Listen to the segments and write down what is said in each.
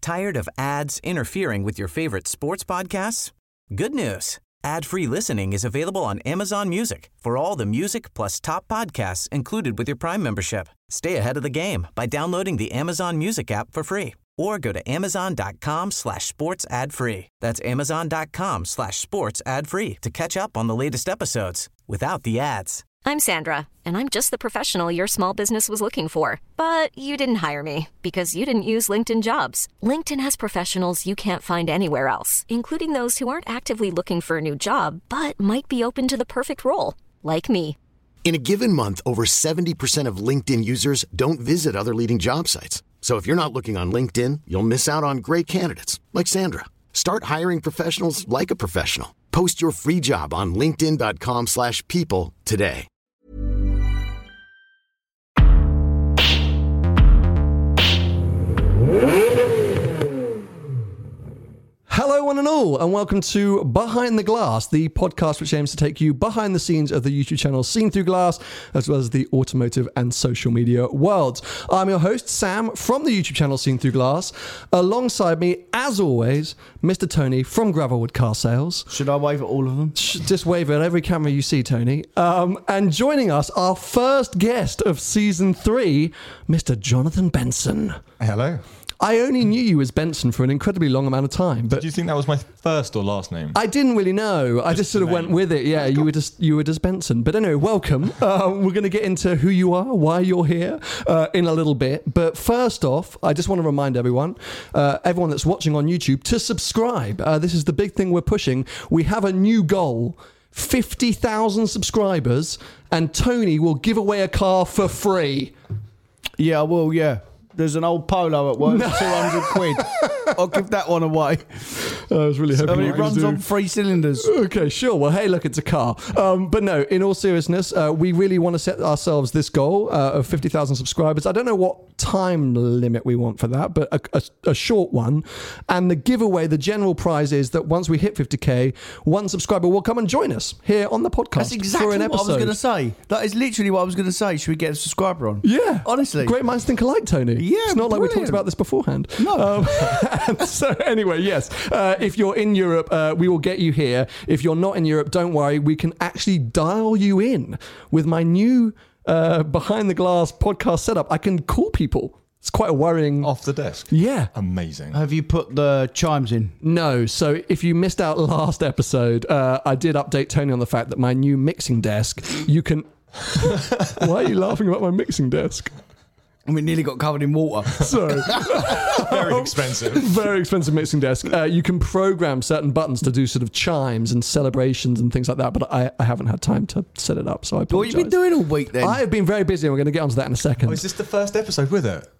Tired of ads interfering with your favorite sports podcasts? Good news. Ad-free listening is available on Amazon Music for all the music plus top podcasts included with your Prime membership. Stay ahead of the game by downloading the Amazon Music app for free or go to amazon.com/sports ad free. That's amazon.com/sports ad free to catch up on the latest episodes without the ads. I'm Sandra, and I'm just the professional your small business was looking for. But you didn't hire me because you didn't use LinkedIn Jobs. LinkedIn has professionals you can't find anywhere else, including those who aren't actively looking for a new job, but might be open to the perfect role, like me. In a given month, over 70% of LinkedIn users don't visit other leading job sites. So if you're not looking on LinkedIn, you'll miss out on great candidates like Sandra. Start hiring professionals like a professional. Post your free job on linkedin.com/people today. Hello one and all, and welcome to Behind the Glass, the podcast which aims to take you behind the scenes of the YouTube channel Seen Through Glass, as well as the automotive and social media worlds. I'm your host, Sam, from the YouTube channel Seen Through Glass. Alongside me, as always, Mr. Tony from Gravelwood Car Sales. Should I wave at all of them? Just wave at every camera you see, Tony. And joining us, our first guest of Season 3, Mr. Jonathan Benson. Hello. I only knew you as Benson for an incredibly long amount of time. But did you think that was my first or last name? I didn't really know. I just sort of went with it. Yeah, you were just Benson. But anyway, welcome. We're going to get into who you are, why you're here in a little bit. But first off, I just want to remind everyone that's watching on YouTube, to subscribe. This is the big thing we're pushing. We have a new goal. 50,000 subscribers, and Tony will give away a car for free. Yeah, I will, yeah. There's an old Polo at work, 200 quid. I'll give that one away. I was really hoping it runs on 3 cylinders. Okay, sure. Well, hey, look, it's a car. But no, in all seriousness, we really want to set ourselves this goal of 50,000 subscribers. I don't know what time limit we want for that, but a short one. And the giveaway, the general prize is that once we hit 50k, one subscriber will come and join us here on the podcast. That's exactly for an what episode. I was going to say. That is literally what I was going to say. Should we get a subscriber on? Yeah. Honestly. Great minds think alike, Tony. Yeah, it's not like we brilliant. talked about this beforehand. No. So anyway, yes, if you're in Europe, we will get you here. If you're not in Europe, don't worry. We can actually dial you in with my new Behind the Glass podcast setup. I can call people. It's quite a worrying... Off the desk? Yeah. Amazing. Have you put the chimes in? No. So if you missed out last episode, I did update Tony on the fact that my new mixing desk, you can... Why are you laughing about my mixing desk? And we nearly got covered in water. So very expensive. Very expensive mixing desk. You can program certain buttons to do sort of chimes and celebrations and things like that, but I haven't had time to set it up, so I apologize. What have you been doing all week then? I have been very busy, and we're going to get onto that in a second. Oh, is this the first episode with it?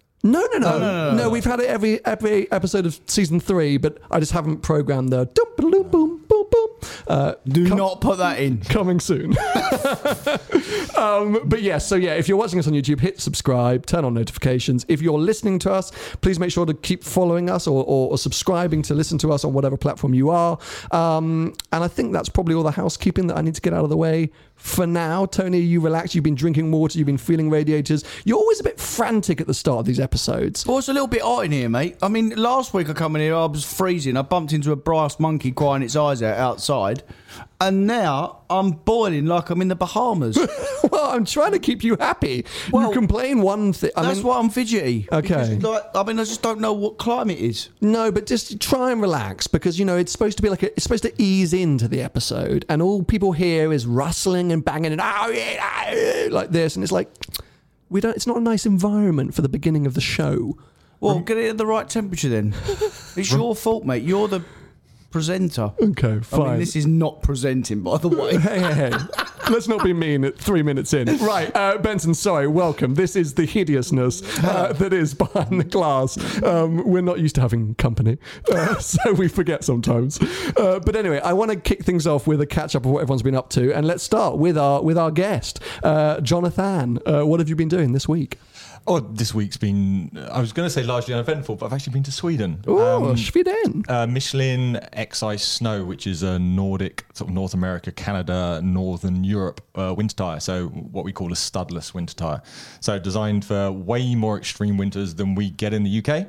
No. We've had it every episode of season 3, but I just haven't programmed the boom, boom, boom, boom. Do not put that in. Coming soon. But yeah, so yeah, if you're watching us on YouTube, hit subscribe, turn on notifications. If you're listening to us, please make sure to keep following us or subscribing to listen to us on whatever platform you are. And I think that's probably all the housekeeping that I need to get out of the way for now. Tony, you relax. You've been drinking water. You've been feeling radiators. You're always a bit frantic at the start of these episodes. Well, it's a little bit hot in here, mate. I mean, last week I come in here, I was freezing. I bumped into a brass monkey crying its eyes out outside. And now I'm boiling like I'm in the Bahamas. Well, I'm trying to keep you happy. Well, you complain one thing. That's why I'm fidgety. Okay. Because, I just don't know what climate is. No, but just try and relax, because, you know, it's supposed to be it's supposed to ease into the episode, and all people hear is rustling and banging and like this, and it's like, it's not a nice environment for the beginning of the show. Well, get it at the right temperature then. It's your fault, mate. You're the presenter. Okay, fine. I mean, this is not presenting, by the way. Hey. Let's not be mean at 3 minutes in. Right, Benson, sorry, welcome. This is the hideousness that is Behind the Glass. We're not used to having company, so we forget sometimes. But anyway, I want to kick things off with a catch-up of what everyone's been up to, and let's start with our guest, Jonathan. What have you been doing this week? Oh, this week's been, I was going to say largely uneventful, but I've actually been to Sweden. Oh, Sweden. Michelin X-Ice Snow, which is a Nordic, sort of North America, Canada, Northern Europe winter tyre. So what we call a studless winter tyre. So designed for way more extreme winters than we get in the UK.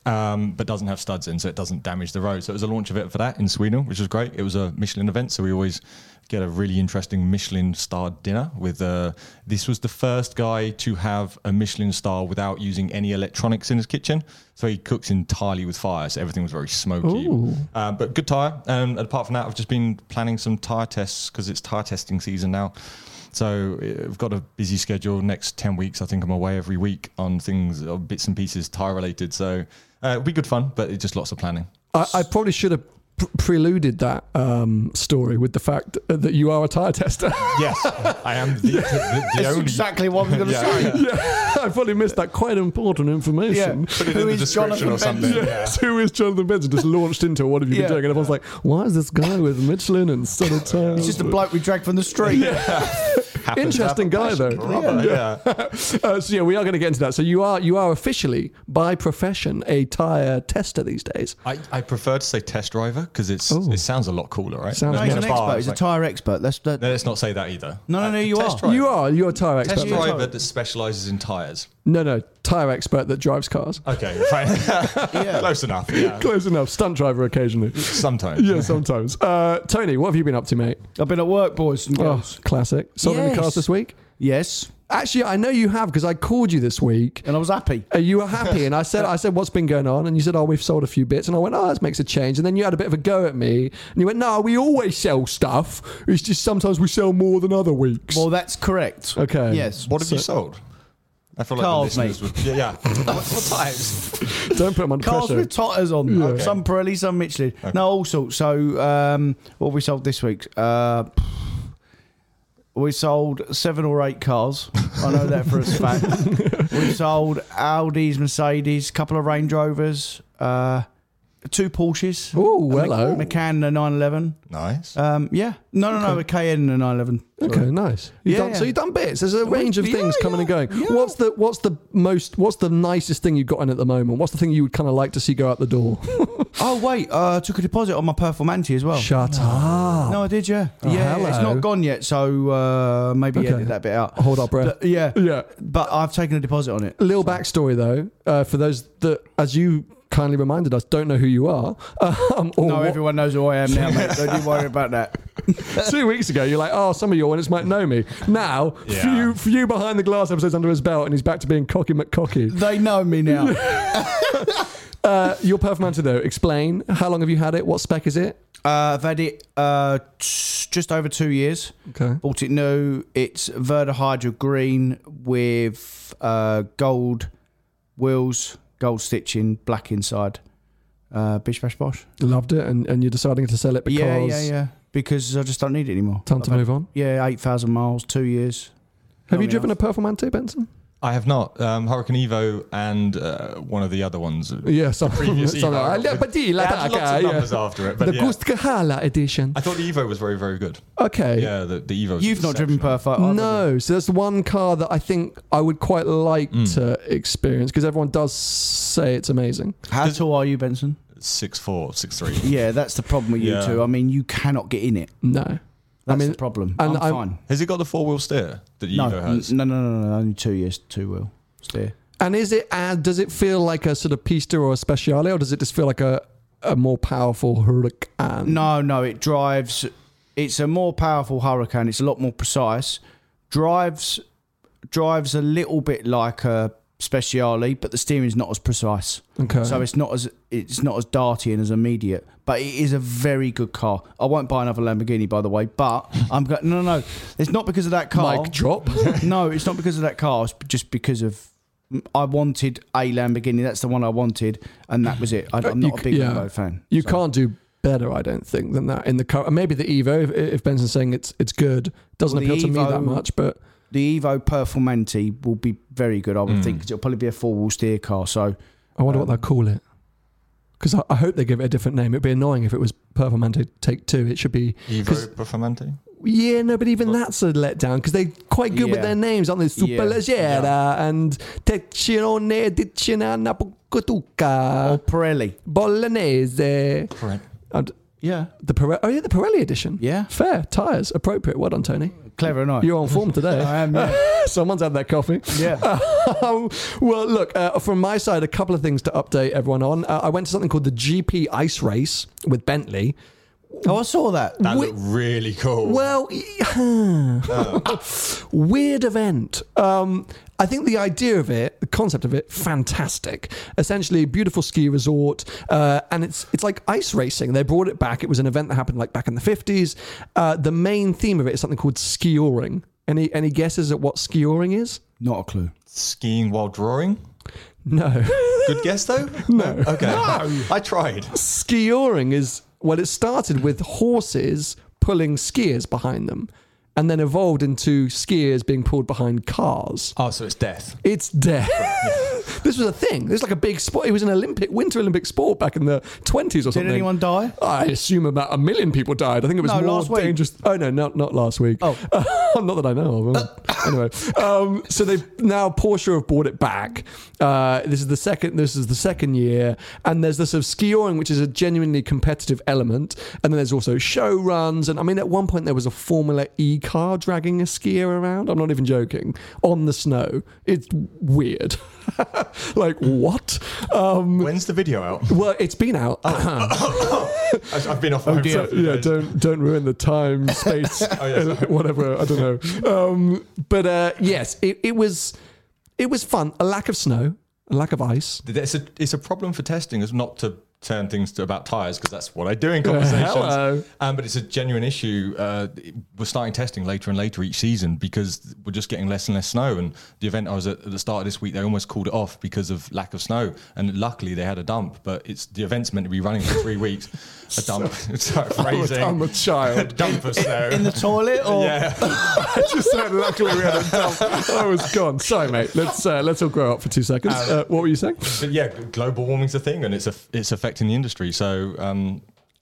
but doesn't have studs in, so it doesn't damage the road. So it was a launch event for that in Sweden, which was great. It was a Michelin event, so we always get a really interesting Michelin-starred dinner. With this was the first guy to have a Michelin star without using any electronics in his kitchen. So he cooks entirely with fire, so everything was very smoky. But good tyre. And apart from that, I've just been planning some tyre tests because it's tyre testing season now. So I've got a busy schedule. Next 10 weeks, I think I'm away every week on things, bits and pieces, tyre related. So it'll be good fun, but it's just lots of planning. I probably should have preluded that story with the fact that you are a tyre tester. Yes, I am the That's only. exactly what I was going to say. Yeah, I probably missed that quite important information. Yeah. Put it in the description or something. Yes, who is Jonathan Benson? Just launched into what have you been doing? And everyone's like, why is this guy with Michelin and Southern Tyres? It's just a bloke we dragged from the street. Interesting guy though. So we are going to get into that. So you are officially by profession a tyre tester these days. I prefer to say test driver because it sounds a lot cooler, right? Sounds No, he's nice. an expert. He's a tyre expert. No, let's not say that either. No, you Test are. driver. You're a tyre expert. Test driver that specialises in tyres. No, tyre expert that drives cars. Okay, fine. Close enough. Yeah. Close enough. Stunt driver occasionally. Sometimes. Yeah, sometimes. Tony, what have you been up to, mate? I've been at work, boys and girls. Classic. Sold any Yes. cars this week? Yes, Actually, I know you have because I called you this week. and I was happy. You were happy, and I said, what's been going on? And you said, we've sold a few bits. And I went, this makes a change. And then you had a bit of a go at me, and you went, no, we always sell stuff. It's just sometimes we sell more than other weeks. Well, that's correct. Okay. Yes. What have you sold? I feel like Cars, the listeners would. Yeah. What tyres? Don't put them under Cars pressure. with tyres on. Okay. Some Pirelli, some Michelin. No, all sorts. So, what have we sold this week? We sold 7 or 8 cars. I know that for a fact. We sold Audis, Mercedes, couple of Range Rovers, 2 Porsches. Oh, hello. Macan and a 911. Nice. Yeah. No, a Cayenne and a 911. Okay, nice. So you've done bits. There's a range of things coming and going. Yeah. What's the nicest thing you've got in at the moment? What's the thing you would kind of like to see go out the door? Oh, wait. I took a deposit on my Performante as well. Shut up. No, I did, yeah. hello. It's not gone yet, so maybe edit that bit out. Hold our breath. Yeah. But I've taken a deposit on it. A little backstory though, for those that, as you kindly reminded us, don't know who you are. Everyone knows who I am now, mate. Don't you worry about that. 2 weeks ago, you're like, some of your audience might know me. Now, few behind the glass episodes under his belt, and he's back to being Cocky McCocky. They know me now. Your Performante though, explain. How long have you had it? What spec is it? I've had it just over 2 years. Okay. Bought it new. It's Verda Hydra green with gold wheels, gold stitching, black inside. Bish bash bosh. Loved it, and you're deciding to sell it because Yeah. Because I just don't need it anymore. time to move on. Yeah, 8,000 miles, 2 years. Have you Long driven enough. a Performante, Benson? I have not. Hurricane Evo and one of the other ones. Yeah, Previous Evo. It had lots of numbers after it. But The Gustkahala edition. I thought the Evo was very, very good. Okay. Yeah, the Evo. You've not driven Perfect? No, so that's the one car that I think I would quite like to experience because everyone does say it's amazing. How tall are you, Benson? 6'4", 6'3". Yeah, that's the problem with you Yeah. two. I mean, you cannot get in it. No. That's the problem. and I'm fine. Has it got the 4-wheel steer that the No, Evo has? no, only 2 years, 2-wheel steer. And is it? Does it feel like a sort of pista or a speciale, or does it just feel like a more powerful Hurricane? No, it drives. It's a more powerful Hurricane. It's a lot more precise. Drives a little bit like a Speciale, but the steering's not as precise. Okay. So it's not as darty and as immediate. But it is a very good car. I won't buy another Lamborghini, by the way. But I'm going. No. It's not because of that car. Mic drop. No, it's not because of that car. It's just because of. I wanted a Lamborghini. That's the one I wanted, and that was it. I'm not a big Lambo fan. You so. can't do better, I don't think, than that in the car. Maybe the Evo, if Benson's saying it's good, doesn't appeal to me that much. But the Evo Performante will be very good, I would think, because it'll probably be a 4-wheel steer car. So I wonder what they'll call it. Because I hope they give it a different name. It'd be annoying if it was Performante Take 2. It should be Evo Performante? Yeah, no, but even that's a letdown because they're quite good with their names, aren't they? Superleggera and Teccione Dicina Napocotuca or Pirelli Correct. Yeah. The Pirelli edition. Yeah. Fair. Tyres. Appropriate. Well done, Tony. clever, aren't I? You're on form today. I am, yeah. Someone's had that coffee. Yeah. Well, look, from my side, a couple of things to update everyone on. I went to something called the GP Ice Race with Bentley. Oh, I saw that. That looked really cool. Well, weird event. I think the idea of it, the concept of it, fantastic. Essentially, beautiful ski resort, and it's like ice racing. They brought it back. It was an event that happened like back in the 50s. The main theme of it is something called skioring. Any guesses at what skioring is? Not a clue. Skiing while drawing? No. Good guess, though? No. Okay. No. I tried. Skioring is, well, it started with horses pulling skiers behind them and then evolved into skiers being pulled behind cars. Oh, so it's death. It's death. This was a thing. This was like a big sport. It was an Winter Olympic sport back in the 20s or something. Did anyone die? I assume about 1 million people died. I think it was more last week. dangerous. Oh, no, not last week. Oh. Not that I know of. Anyway, so they've now Porsche have brought it back. This is the second year, and there's this sort of skioring, which is a genuinely competitive element, and then there's also show runs. And I mean, at one point there was a Formula E car dragging a skier around. I'm not even joking, on the snow. It's weird. Like, what? When's the video out? Well, it's been out. I've been off. Oh, dear. So, yeah, don't ruin the time, space, whatever. I don't know. But yes, it was fun. A lack of snow, a lack of ice. It's a problem for testing, is not to turn things to about tyres, because that's what I do in conversations. Hello. But it's a genuine issue. We're starting testing later and later each season because we're just getting less and less snow. And the event I was at the start of this week, they almost called it off because of lack of snow. And luckily they had a dump, but the event's meant to be running for 3 weeks. A dump. Sorry, phrasing. I'm a child. A dump of snow. In the toilet, or Yeah. I just said, luckily we had a dump. I was gone. Sorry, mate. Let's all grow up for 2 seconds. What were you saying? But yeah, global warming's a thing, and it's affecting the industry. So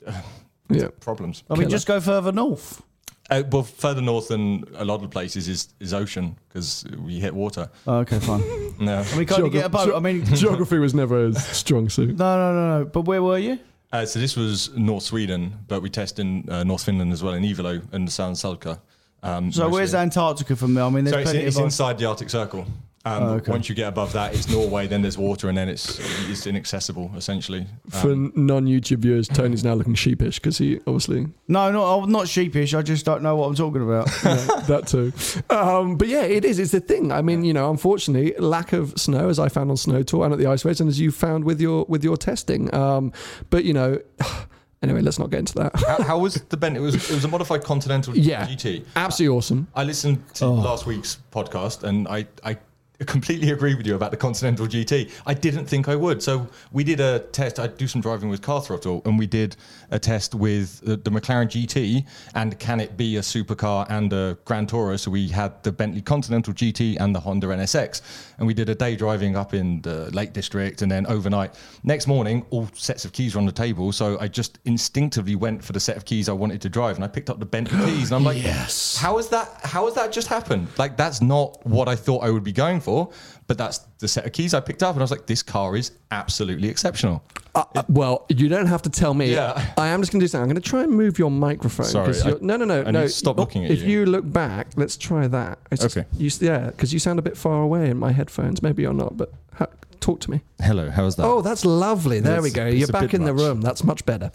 Yeah. problems. I mean, just go further north. Well, further north than a lot of places is ocean, because we hit water. Oh, okay, fine. No. I mean, can't you get a boat? I mean, Geography was never a strong suit. no. But where were you? So this was North Sweden, but we test in North Finland as well, in Ivalo and San Salka. So where's Antarctica from there? I mean, there's So plenty it's of inside the Arctic Circle. okay. Once you get above that, it's Norway, then there's water, and then it's inaccessible, essentially. For non-YouTube viewers, Tony's now looking sheepish because he obviously... No, I'm not sheepish. I just don't know what I'm talking about. Yeah, that too. But yeah, it is. It's the thing. I mean, unfortunately, lack of snow, as I found on Snow Tour and at the ice race, and as you found with your testing. But anyway, let's not get into that. How was the Bent? It was a modified Continental Yeah, GT. absolutely awesome. I listened to last week's podcast, and I completely agree with you about the Continental GT. I didn't think I would. So we did a test. I do some driving with Car Throttle, and we did a test with the McLaren GT, and can it be a supercar and a Grand Tourer? So we had the Bentley Continental GT and the Honda NSX, and we did a day driving up in the Lake District, and then overnight. Next morning, all sets of keys were on the table, so I just instinctively went for the set of keys I wanted to drive, and I picked up the Bentley keys, and I'm like, yes. How has that just happened? Like, that's not what I thought I would be going for, but that's the set of keys I picked up, and I was like, this car is absolutely exceptional. Well, you don't have to tell me. Yeah. I am just going to do something. I'm going to try and move your microphone. Sorry, No. I need to stop looking at If you. you look back, let's try that. Okay. Because you sound a bit far away in my headphones. Maybe you're not, but talk to me. Hello, how is that? Oh, that's lovely. There we It's- go. it's You're a back bit in the much. room. That's much better.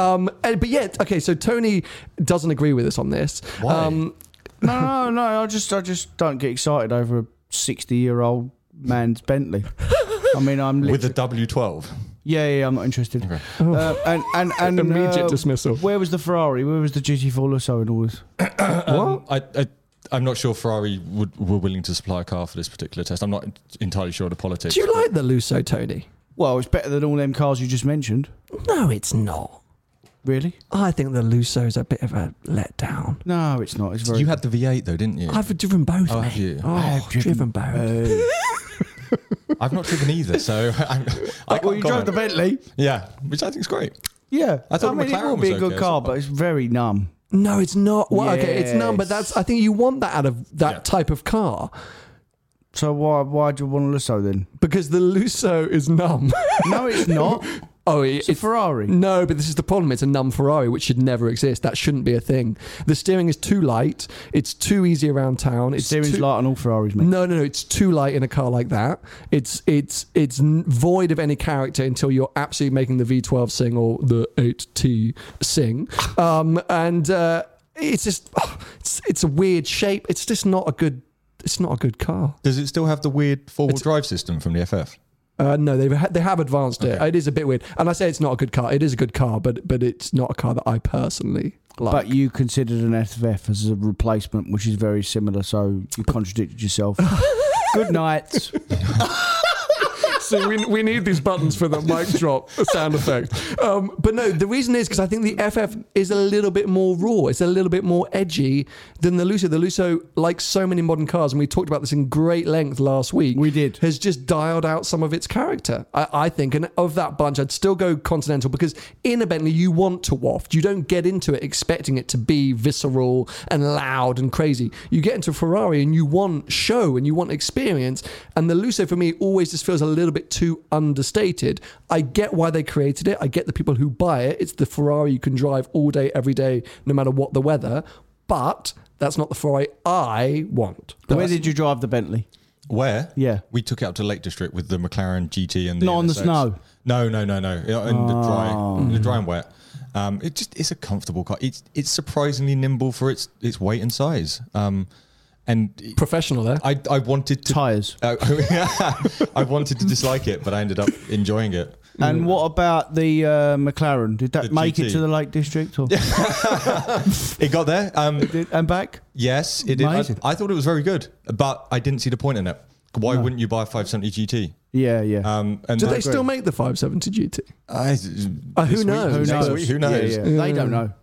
But yeah, okay. So Tony doesn't agree with us on this. Why? No. I just don't get excited over a 60-year-old man's Bentley. I mean, I'm With the literally, W12. yeah, I'm not interested. Okay. And Immediate dismissal. Where was the Ferrari? Where was the GT4 Lusso and all this? What? I'm not sure Ferrari were willing to supply a car for this particular test. I'm not entirely sure of the politics. Do you like the Lusso, Tony? Well, it's better than all them cars you just mentioned. No, it's not. Really? I think the Lusso's a bit of a letdown. No, it's not. It's very. You had the V8 though, didn't you? I've driven both, Oh, mate. have you? Oh, I've driven both. I've not driven either, so I Well, you drove the Bentley. Yeah, which I think is great. Yeah, I thought the it McLaren would be a was good okay, car, so- but it's very numb. No, it's not. Well, okay, it's none, but Yes. I think you want that out of that Yeah. type of car So why do you want a Lusso then? because the Lusso is numb. No, it's not. Oh, It's a Ferrari. No, but this is the problem. It's a non-Ferrari, which should never exist. That shouldn't be a thing. The steering is too light. It's too easy around town. It's Steering's too, light on all Ferraris, mate. No. It's too light in a car like that. It's void of any character until you're absolutely making the V12 sing or the 8T sing. It's just it's a weird shape. It's just not a good. It's not a good car. Does it still have the weird four-wheel drive system from the FF? No, they have advanced it. Okay. It is a bit weird, and I say it's not a good car. It is a good car, but it's not a car that I personally like. But you considered an FF as a replacement, which is very similar, so you contradicted yourself. Good night. So we need these buttons for the mic drop sound effect. But no, the reason is because I think the FF is a little bit more raw. It's a little bit more edgy than the Lusso. The Lusso, like so many modern cars, and we talked about this in great length last week. We did. Has just dialed out some of its character, I think. And of that bunch, I'd still go Continental because in a Bentley, you want to waft. You don't get into it expecting it to be visceral and loud and crazy. You get into a Ferrari and you want show and you want experience. And the Lusso, for me, always just feels a little bit too understated. I get why they created it. I get the people who buy it. It's the Ferrari you can drive all day, every day, no matter what the weather. But that's not the Ferrari I want. Where did you drive the Bentley? Where? Yeah. We took it out to Lake District with the McLaren GT and the Not on the NSX. snow? No. In the dry and wet. It's a comfortable car. It's surprisingly nimble for its weight and size. And Professional there. I wanted to Tyres. I wanted to dislike it, but I ended up enjoying it. And what about the McLaren? Did that The make GT? it to the Lake District? Or? It got there. And back? Yes, it did. Amazing. I thought it was very good, but I didn't see the point in it. Why wouldn't you buy a 570 GT? Yeah. And Do they still make the 570 GT? Who knows? Who knows? Yeah. They don't know.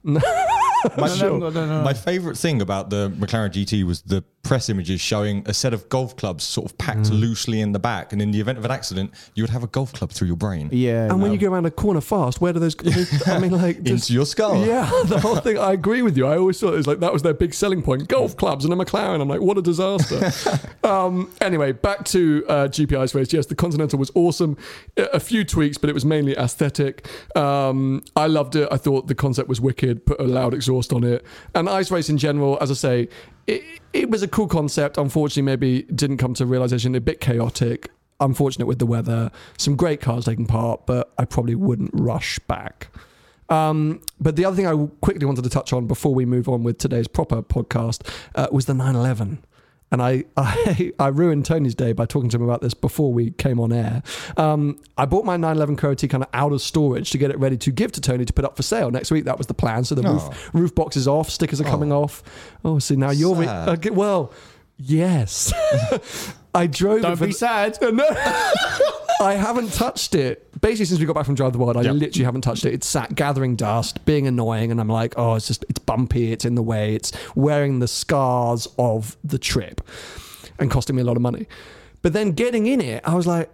My favourite thing about the McLaren GT was the press images showing a set of golf clubs sort of packed loosely in the back, and in the event of an accident, you would have a golf club through your brain. Yeah. And when you go around a corner fast, where do those? I mean, like Into your skull. Yeah, the whole thing. I agree with you. I always thought it was like that was their big selling point: golf clubs and a McLaren. I'm like, what a disaster. Anyway, back to GPI's race. Yes, the Continental was awesome. A few tweaks, but it was mainly aesthetic. I loved it. I thought the concept was wicked. Put a loud exhaust on it, and ice race in general, as I say. It was a cool concept. Unfortunately, maybe didn't come to realization. A bit chaotic. Unfortunate with the weather. Some great cars taking part, but I probably wouldn't rush back. But the other thing I quickly wanted to touch on before we move on with today's proper podcast was the 911. And I ruined Tony's day by talking to him about this before we came on air. I bought my 911 Coyote T kind of out of storage to get it ready to give to Tony to put up for sale next week. That was the plan. So the roof box is off, stickers are coming off. Oh, see, now you're... well, yes. I drove Don't be sad. No. I haven't touched it. Basically, since we got back from Drive the World, I literally haven't touched it. It's sat gathering dust, being annoying, and I'm like, oh, it's bumpy, it's in the way, it's wearing the scars of the trip and costing me a lot of money. But then getting in it, I was like,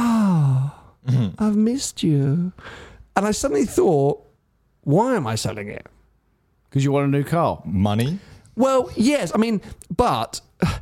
I've missed you. And I suddenly thought, why am I selling it? Because you want a new car. Money? Well, yes. I mean, but...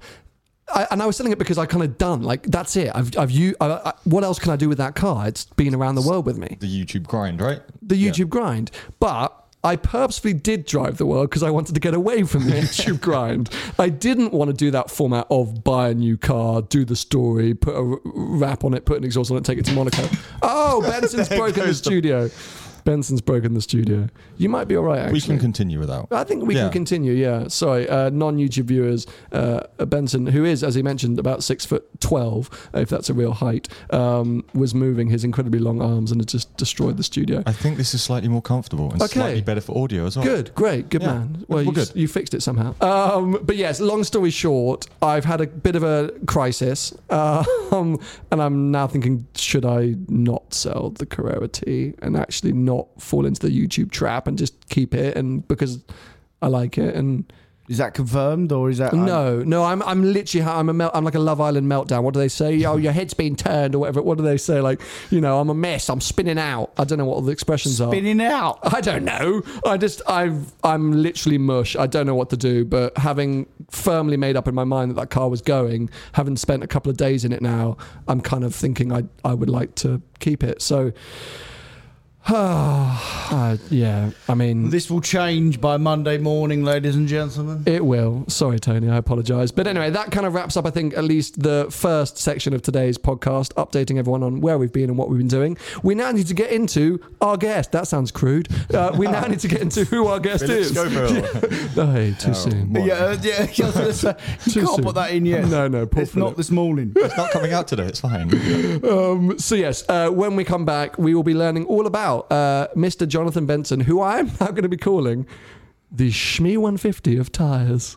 I was selling it because I kind of done like that's it. What else can I do with that car? It's been around the world with me. The YouTube grind, right? The YouTube grind, but I purposefully did drive the world because I wanted to get away from the YouTube grind. I didn't want to do that format of buy a new car, do the story, put a wrap on it, put an exhaust on it, take it to Monaco. Oh, Benson's broken the studio. Benson's broken the studio. You might be all right, actually. We can continue without. I think we can continue, yeah. Sorry, non-YouTube viewers, Benson, who is, as he mentioned, about 6'12", if that's a real height, was moving his incredibly long arms and it just destroyed the studio. I think this is slightly more comfortable and slightly better for audio as well. Good, great, good man. Well, good. You fixed it somehow. But yes, long story short, I've had a bit of a crisis, and I'm now thinking, should I not sell the Carrera T and actually not fall into the YouTube trap and just keep it, and because I like it. And is that confirmed or is that no? I'm literally I'm like a Love Island meltdown. What do they say? Oh, your head's been turned or whatever. What do they say? Like, I'm a mess. I'm spinning out. I don't know what all the expressions are. Spinning out. I don't know. I'm literally mush. I don't know what to do. But having firmly made up in my mind that car was going, having spent a couple of days in it now, I'm kind of thinking I would like to keep it. So Yeah, I mean... This will change by Monday morning, ladies and gentlemen. It will. Sorry, Tony, I apologise. But anyway, that kind of wraps up, I think, at least the first section of today's podcast, updating everyone on where we've been and what we've been doing. We now need to get into our guest. That sounds crude. We now need to get into who our guest is. Hey, too soon. Yeah, I was going to say, you can't put that in yet. No, it's not this morning. It's not coming out today. It's fine. So yes, when we come back, we will be learning all about Mr. Jonathan Benson, who I am now going to be calling the Shmee 150 of tyres.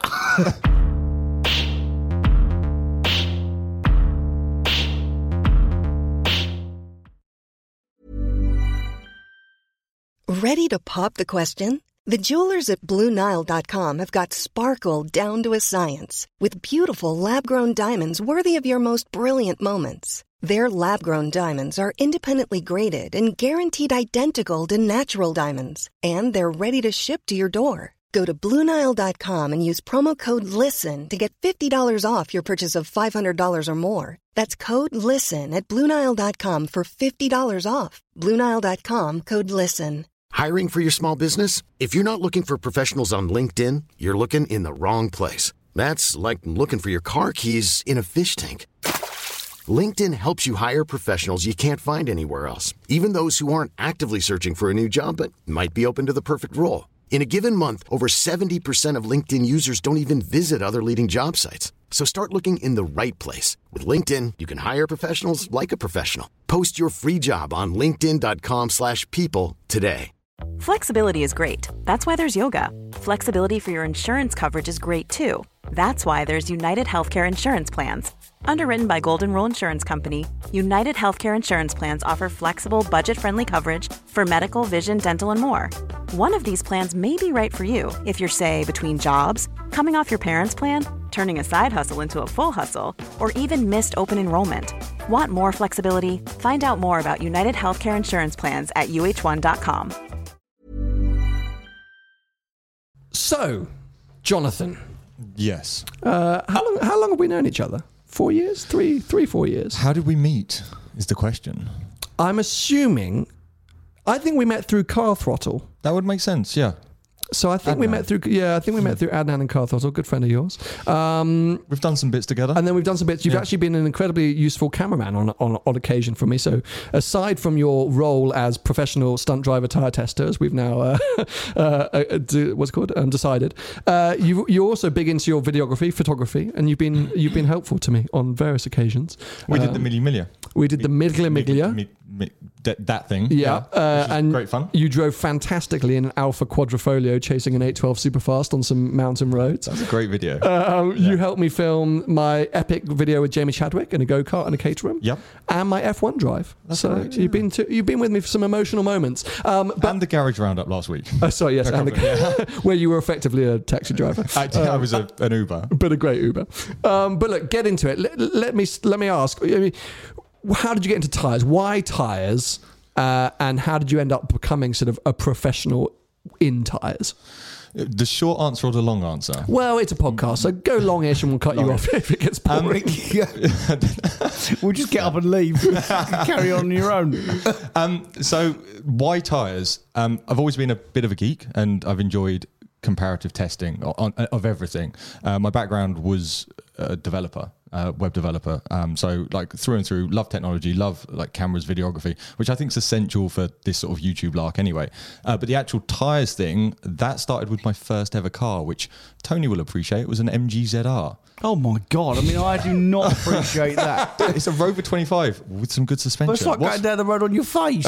Ready to pop the question? The jewelers at BlueNile.com have got sparkle down to a science with beautiful lab-grown diamonds worthy of your most brilliant moments. Their lab-grown diamonds are independently graded and guaranteed identical to natural diamonds, and they're ready to ship to your door. Go to BlueNile.com and use promo code LISTEN to get $50 off your purchase of $500 or more. That's code LISTEN at BlueNile.com for $50 off. BlueNile.com, code LISTEN. Hiring for your small business? If you're not looking for professionals on LinkedIn, you're looking in the wrong place. That's like looking for your car keys in a fish tank. LinkedIn helps you hire professionals you can't find anywhere else, even those who aren't actively searching for a new job but might be open to the perfect role. In a given month, over 70% of LinkedIn users don't even visit other leading job sites. So start looking in the right place. With LinkedIn, you can hire professionals like a professional. Post your free job on linkedin.com/people today. Flexibility is great. That's why there's yoga. Flexibility for your insurance coverage is great too. That's why there's United Healthcare Insurance Plans. Underwritten by Golden Rule Insurance Company, United Healthcare Insurance Plans offer flexible, budget-friendly coverage for medical, vision, dental, and more. One of these plans may be right for you if you're, say, between jobs, coming off your parents' plan, turning a side hustle into a full hustle, or even missed open enrollment. Want more flexibility? Find out more about United Healthcare Insurance Plans at UH1.com. So, Jonathan. Yes. How long have we known each other? 4 years? 4 years? How did we meet is the question. I'm assuming... I think we met through Car Throttle. That would make sense, yeah. So I think we met through Adnan and Car Throttle, good friend of yours. We've done some bits together. And then we've done some bits. You've actually been an incredibly useful cameraman on occasion for me. So aside from your role as professional stunt driver tyre tester, as we've now decided, you're also big into your photography, and you've been helpful to me on various occasions. We did the Miglia. We did the Miglia. That thing. Yeah. And great fun. You drove fantastically in an Alfa Quadrifoglio chasing an 812 Superfast on some mountain roads. That's a great video. You helped me film my epic video with Jamie Chadwick in a go-kart and a caterum. Yep. And my F1 drive. That's so right, yeah. you've been with me for some emotional moments. And the garage roundup last week. Sorry, yes. Where you were effectively a taxi driver. I was an Uber. But a great Uber. But look, get into it. Let me ask. How did you get into tyres? Why tyres? And how did you end up becoming sort of a professional in tyres? The short answer or the long answer? Well, it's a podcast, so go longish and we'll cut you off if it gets boring. We'll just get up and leave. Carry on your own. So why tyres? I've always been a bit of a geek, and I've enjoyed comparative testing of everything. My background was a developer. Web developer, so like through and through, love technology, love like cameras, videography, which I think is essential for this sort of YouTube lark anyway. But the actual tyres thing, that started with my first ever car, which Tony will appreciate, was an MG ZR. Oh my God, I mean, I do not appreciate that. It's a Rover 25 with some good suspension. But it's like going down the road on your face.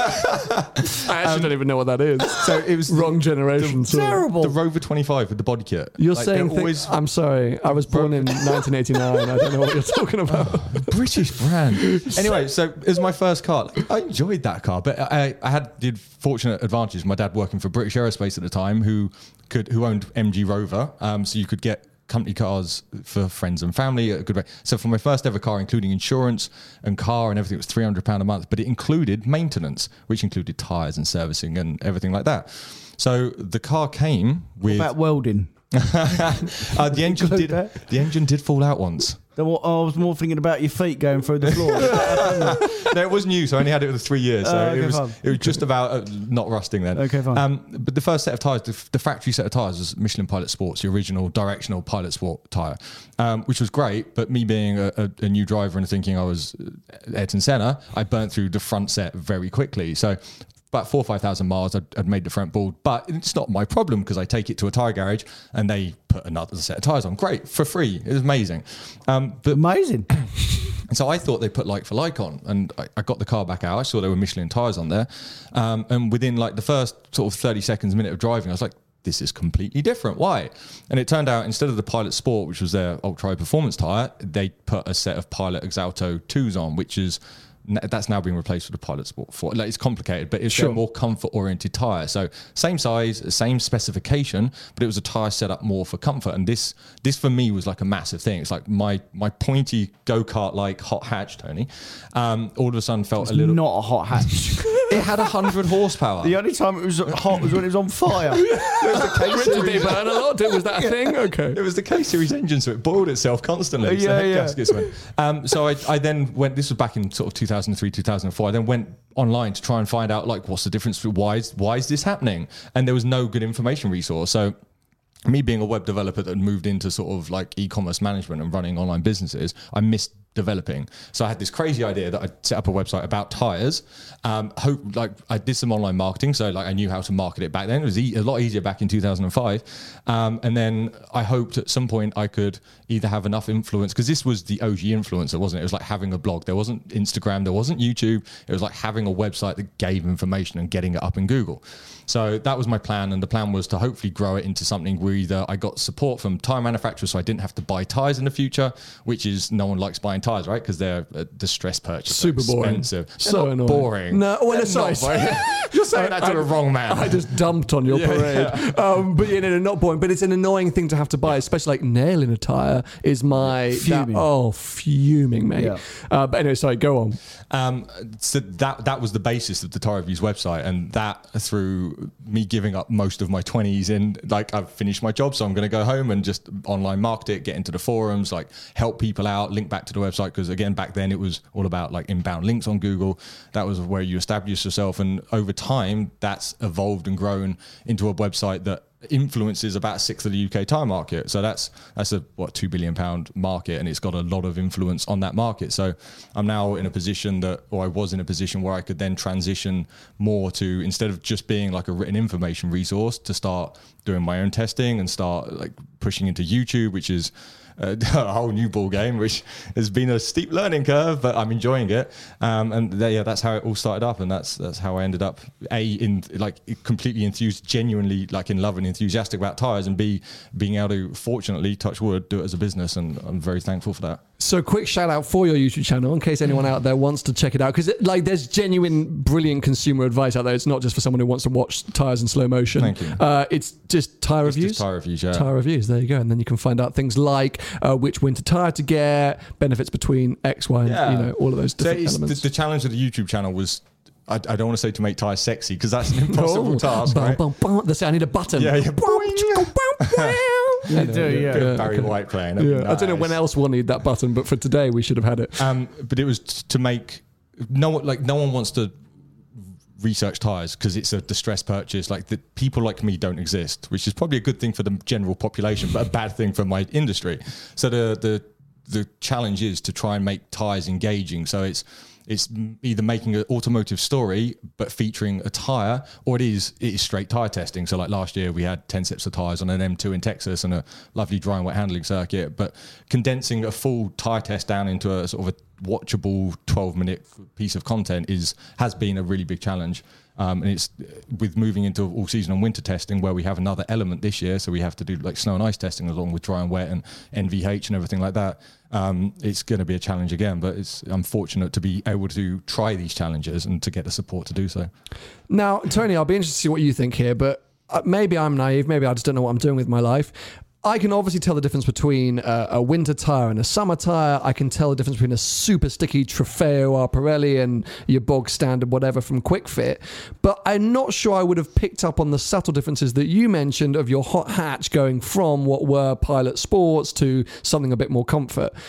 I actually don't even know what that is. So it was wrong generation. Terrible. The Rover 25 with the body kit. You're saying I'm sorry, I was born in 1989. I don't know what you're talking about. British brand. Anyway, so it was my first car. I enjoyed that car, but I had the fortunate advantage. My dad working for British Aerospace at the time, who owned MG Rover, so you could get company cars for friends and family at a good rate. So for my first ever car, including insurance and car and everything, it was £300 a month, but it included maintenance, which included tyres and servicing and everything like that. So the car came with... What about welding? The engine did fall out once. I was more thinking about your feet going through the floor. No, it was new, so I only had it for 3 years. So Okay, it was just about not rusting then. Okay, fine. But the first set of tyres, the factory set of tyres was Michelin Pilot Sports, the original directional Pilot Sport tyre, which was great. But me being a new driver and thinking I was Ayrton Senna, I burnt through the front set very quickly. So about 4,000 or 5,000 miles, I'd made the front bald, but it's not my problem because I take it to a tyre garage and they put another set of tyres on. Great, for free. It was amazing. But Amazing. And so I thought they put like for like on, and I got the car back out. I saw there were Michelin tyres on there. And within like the first sort of 30 seconds, minute of driving, I was like, this is completely different. Why? And it turned out instead of the Pilot Sport, which was their ultra high performance tyre, they put a set of Pilot Exalto 2s on, which is that's now being replaced with the Pilot Sport 4. Like, it's complicated, but it's a more comfort-oriented tyre. So same size, same specification, but it was a tyre set up more for comfort. And this for me was like a massive thing. It's like my pointy go-kart-like hot hatch, Tony, all of a sudden felt a little... Not a hot hatch. It had 100 horsepower. The only time it was hot was when it was on fire. It was the K-Series. burn a lot? Was that a thing? Okay. It was the K-Series engine, so it boiled itself constantly. So head gaskets went. So I then went, this was back in sort of 2003, 2004. I then went online to try and find out, like, what's the difference? Why is this happening? And there was no good information resource. So me being a web developer that moved into sort of like e-commerce management and running online businesses, I missed developing. So I had this crazy idea that I'd set up a website about tires. I did some online marketing, so like I knew how to market it back then. It was a lot easier back in 2005. And then I hoped at some point I could either have enough influence, because this was the OG influencer, wasn't it? It was like having a blog. There wasn't Instagram, there wasn't YouTube. It was like having a website that gave information and getting it up in Google. So that was my plan, and the plan was to hopefully grow it into something where either I got support from tyre manufacturers so I didn't have to buy tyres in the future, which is no one likes buying tyres, right? Because they're a distress purchase. Super boring. Expensive. So annoying. Boring. No, well, sorry. You're saying that to the wrong man. I just dumped on your parade. Yeah. But not boring. But it's an annoying thing to have to buy, especially like nailing a tyre is my... Fuming. Fuming, mate. Yeah. But anyway, sorry, go on. So that was the basis of the Tyre Reviews website, and that through me giving up most of my 20s in, like, I've finished my job, so I'm going to go home and just online market it, get into the forums, like help people out, link back to the website, because again, back then it was all about like inbound links on Google. That was where you establish yourself, and over time that's evolved and grown into a website that influences about 1/6 of the UK tyre market. So that's a £2 billion market, and it's got a lot of influence on that market. So I'm now in a position I was in a position where I could then transition more to, instead of just being like a written information resource, to start doing my own testing and start like pushing into YouTube, which is a whole new ball game, which has been a steep learning curve, but I'm enjoying it. That's how it all started up, and that's how I ended up completely enthused, genuinely like in love and enthusiastic about tyres, and B, being able to, fortunately, touch wood, do it as a business, and I'm very thankful for that. So quick shout out for your YouTube channel in case anyone out there wants to check it out, because like there's genuine brilliant consumer advice out there. It's not just for someone who wants to watch tyres in slow motion. Thank you. It's just tyre reviews. Just tyre reviews, yeah. Tyre reviews, there you go. And then you can find out things like which winter tyre to get, benefits between X, Y, and all of those different elements. The challenge of the YouTube channel was, I don't want to say to make tyres sexy, because that's an impossible task, right? I need a button. Yeah. You do. Barry White playing. Nice. I don't know when else we'll need that button, but for today we should have had it. But it was to make no one wants to research tyres because it's a distress purchase. Like, the people like me don't exist, which is probably a good thing for the general population, but a bad thing for my industry. So the challenge is to try and make tyres engaging. So it's either making an automotive story but featuring a tyre, or it is straight tyre testing. So like last year we had 10 sets of tyres on an M2 in Texas and a lovely dry and wet handling circuit, but condensing a full tyre test down into a sort of a watchable 12-minute piece of content has been a really big challenge. And it's with moving into all season and winter testing, where we have another element this year. So we have to do like snow and ice testing along with dry and wet and NVH and everything like that. It's going to be a challenge again, but I'm fortunate to be able to try these challenges and to get the support to do so. Now, Tony, I'll be interested to see what you think here, but maybe I'm naive. Maybe I just don't know what I'm doing with my life. I can obviously tell the difference between a winter tyre and a summer tyre. I can tell the difference between a super sticky Trofeo or Pirelli and your bog standard whatever from Quick Fit. But I'm not sure I would have picked up on the subtle differences that you mentioned of your hot hatch going from what were Pilot Sports to something a bit more comfort.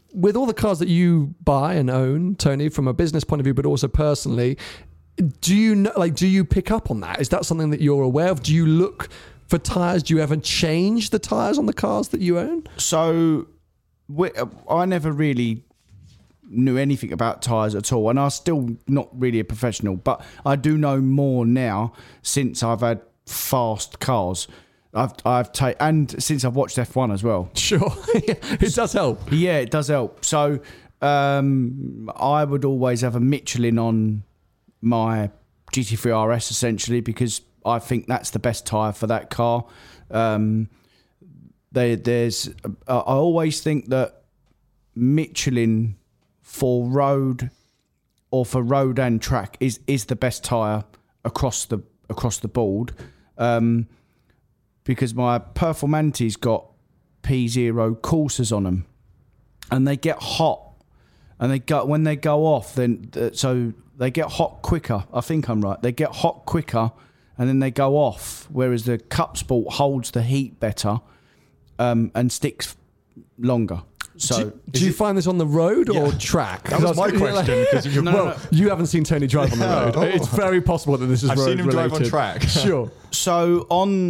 with all the cars that you buy and own, Tony, from a business point of view, but also personally, do you pick up on that? Is that something that you're aware of? Do you look for tyres? Do you ever change the tyres on the cars that you own? So I never really knew anything about tyres at all, and I'm still not really a professional, but I do know more now since I've had fast cars. And since I've watched F1 as well. Sure. It does help. Yeah, it does help. So I would always have a Michelin on my GT3 RS, essentially, because I think that's the best tyre for that car. I always think that Michelin for road and track is the best tyre across the board. Because my Performante's got P0 coursers on them, and they get hot, and when they go off, then so they get hot quicker. I think I'm right. They get hot quicker, and then they go off. Whereas the Cup Sport holds the heat better, and sticks longer. So, do you find this on the road or track? That was my question. You haven't seen Tony drive on the road. It's very possible that this is road related. I've seen him drive on track. Sure. So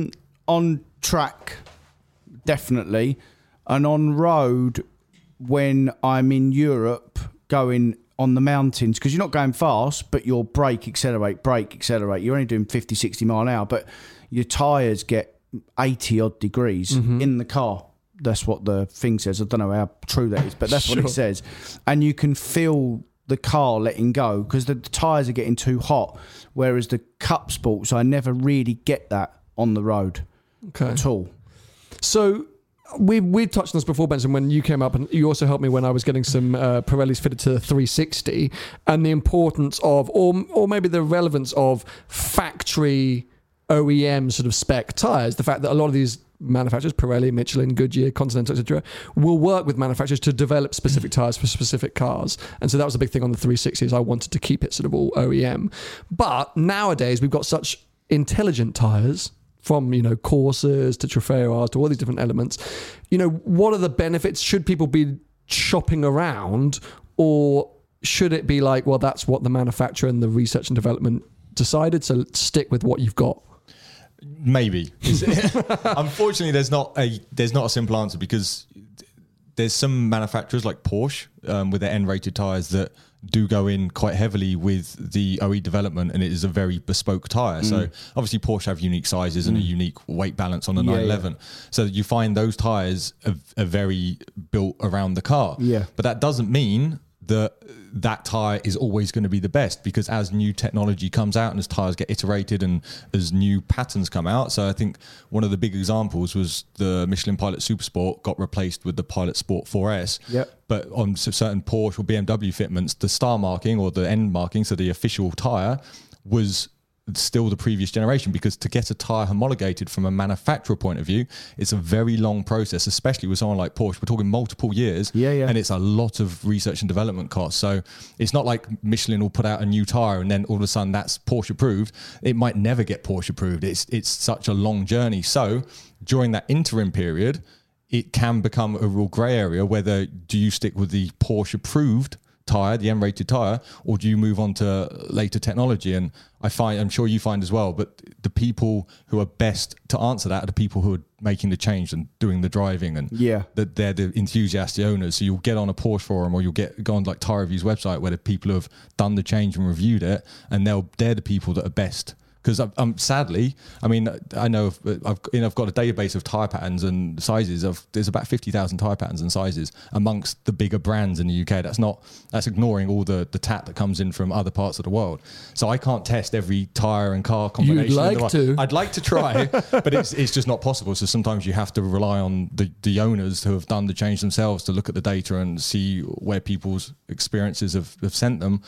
on track, definitely, and on road when I'm in Europe going on the mountains, because you're not going fast, but you're brake, accelerate. You're only doing 50, 60 mile an hour, but your tyres get 80 odd degrees in the car. That's what the thing says. I don't know how true that is, but that's what it says. And you can feel the car letting go because the tyres are getting too hot, whereas the Cup Sports, I never really get that on the road at all. So we touched on this before, Benson, when you came up, and you also helped me when I was getting some Pirellis fitted to the 360, and the importance of, or maybe the relevance of factory OEM sort of spec tyres. The fact that a lot of these manufacturers, Pirelli, Michelin, Goodyear, Continental, etc., will work with manufacturers to develop specific tyres for specific cars. And so that was a big thing on the 360, is I wanted to keep it sort of all OEM. But nowadays we've got such intelligent tyres, from, Corsas to Trofeo to all these different elements. What are the benefits? Should people be shopping around, or should it be like, well, that's what the manufacturer and the research and development decided, so stick with what you've got? Maybe. Unfortunately, there's not a simple answer, because there's some manufacturers like Porsche with their N-rated tyres that do go in quite heavily with the OE development, and it is a very bespoke tyre. So obviously Porsche have unique sizes and a unique weight balance on the 911. So you find those tyres are very built around the car. Yeah. But that doesn't mean that tyre is always going to be the best, because as new technology comes out and as tyres get iterated and as new patterns come out. So I think one of the big examples was the Michelin Pilot Supersport got replaced with the Pilot Sport 4S. Yep. But on certain Porsche or BMW fitments, the star marking or the end marking, so the official tyre, was still the previous generation, because to get a tyre homologated from a manufacturer point of view, it's a very long process, especially with someone like Porsche. We're talking multiple years, and it's a lot of research and development costs. So it's not like Michelin will put out a new tyre and then all of a sudden that's Porsche approved. It might never get Porsche approved. It's such a long journey. So during that interim period, it can become a real grey area, whether do you stick with the Porsche approved tyre, the M-rated tyre, or do you move on to later technology? And I'm sure you find as well, but the people who are best to answer that are the people who are making the change and doing the driving, and that they're the enthusiasts, the owners. So you'll get on a Porsche forum, or you'll go on like Tyre Review's website, where the people who have done the change and reviewed it, and they're the people that are best. Because sadly, I know I've got a database of tyre patterns and sizes. There's about 50,000 tyre patterns and sizes amongst the bigger brands in the UK. That's ignoring all the tat that comes in from other parts of the world. So I can't test every tyre and car combination. You'd like to. I'd like to try, but it's just not possible. So sometimes you have to rely on the owners who have done the change themselves to look at the data and see where people's experiences have sent them.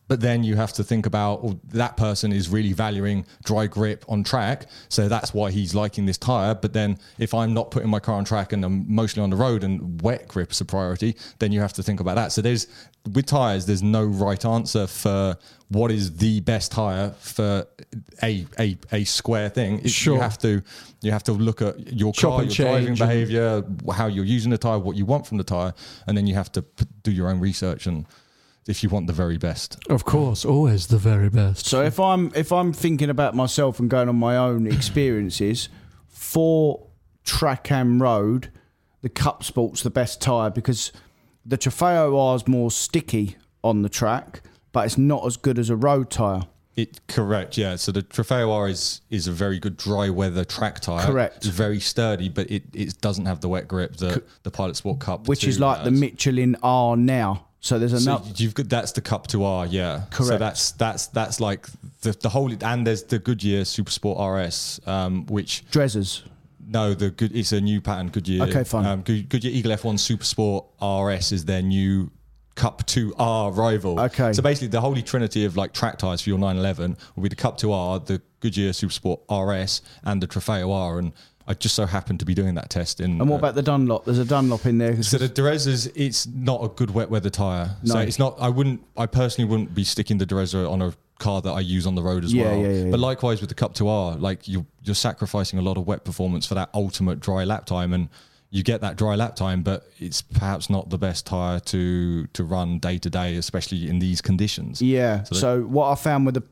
But then you have to think about, well, that person is really valuing dry grip on track, so that's why he's liking this tyre. But then if I'm not putting my car on track and I'm mostly on the road and wet grip is a priority, then you have to think about that. So with tyres, there's no right answer for what is the best tyre for a square thing. Sure. You have to look at your car, your driving behaviour, how you're using the tyre, what you want from the tyre, and then you have to do your own research and if you want the very best. Of course, always the very best. So if I'm thinking about myself and going on my own experiences, for track and road, the Cup Sport's the best tyre because the Trofeo R is more sticky on the track, but it's not as good as a road tyre. Correct, yeah. So the Trofeo R is a very good dry weather track tyre. Correct. It's very sturdy, but it doesn't have the wet grip that the Pilot Sport Cup, which is like the Michelin R now. So there's another. So you've got that's the Cup 2R, yeah. Correct. So that's like the whole, and there's the Goodyear Supersport RS, which Drezzers. No, it's a new pattern. Goodyear. Okay, fine. Goodyear Eagle F1 Supersport RS is their new Cup 2R rival. Okay. So basically, the holy trinity of like track tyres for your 911 will be the Cup 2R, the Goodyear Supersport RS, and the Trofeo R. And I just so happened to be doing that test in. And what about the Dunlop? There's a Dunlop in there. So the Derezas, it's not a good wet weather tyre. No. So it's not. I personally wouldn't be sticking the Dereza on a car that I use on the road as well. Yeah. But likewise with the Cup 2R, like you're sacrificing a lot of wet performance for that ultimate dry lap time, and you get that dry lap time, but it's perhaps not the best tyre to run day to day, especially in these conditions. Yeah. So what I found with the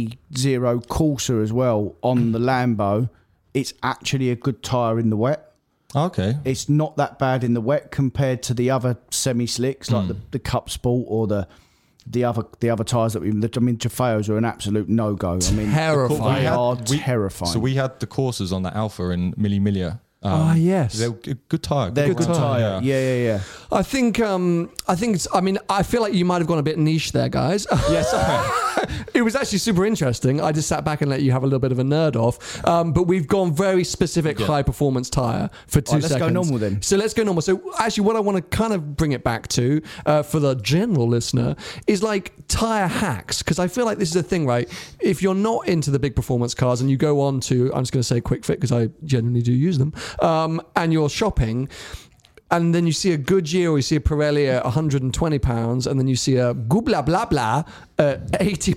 P0 Corsa as well on the Lambo, it's actually a good tyre in the wet. Okay. It's not that bad in the wet compared to the other semi-slicks like the Cup Sport or the other tyres that Trofeos are an absolute no-go. Terrifying. They are terrifying. So we had the Corsas on the Alpha in Mille Miglia. Yes, they're a good tyre. They're good tyre. Yeah. I think it's. I mean, I feel like you might have gone a bit niche there, guys. Yes. It was actually super interesting. I just sat back and let you have a little bit of a nerd off. But we've gone very specific high performance tyre for 2 seconds. Let's go normal then. So let's go normal. So actually, what I want to kind of bring it back to for the general listener is like tyre hacks, because I feel like this is a thing, right? If you're not into the big performance cars and you go on to, I'm just going to say Quick Fit because I genuinely do use them, and you're shopping, and then you see a Goodyear or you see a Pirelli at £120, and then you see a Gubla blah blah at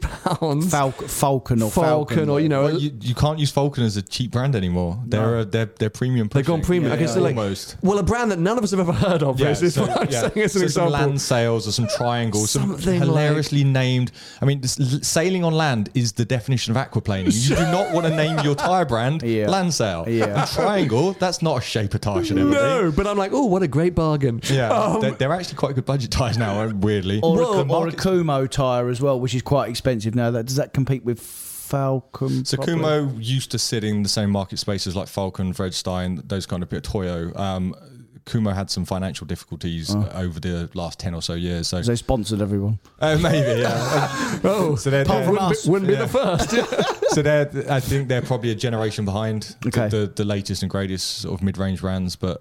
£80. Falcon or you can't use Falcon as a cheap brand anymore. They're premium. They've gone premium. Okay, so almost. Well, a brand that none of us have ever heard of. Yeah, is what I'm saying as an example. Some land sails or some triangles, some hilariously named. I mean, sailing on land is the definition of aquaplaning. You do not want to name your tyre brand land sail. Yeah. And triangle, that's not a shape a tyre should ever be. No, but I'm like, oh, what a great bargain. Yeah, they're actually quite good budget tyres now, weirdly. Or a Kumo tyre as well, which is quite expensive now. Does that compete with Falcon? So probably? Kumo used to sit in the same market spaces like Falcon, Vredstein, those kind of Toyo. Kumo had some financial difficulties over the last 10 or so years. So they sponsored everyone. Maybe, yeah. So wouldn't be the first. So I think they're probably a generation behind the latest and greatest sort of mid-range brands. But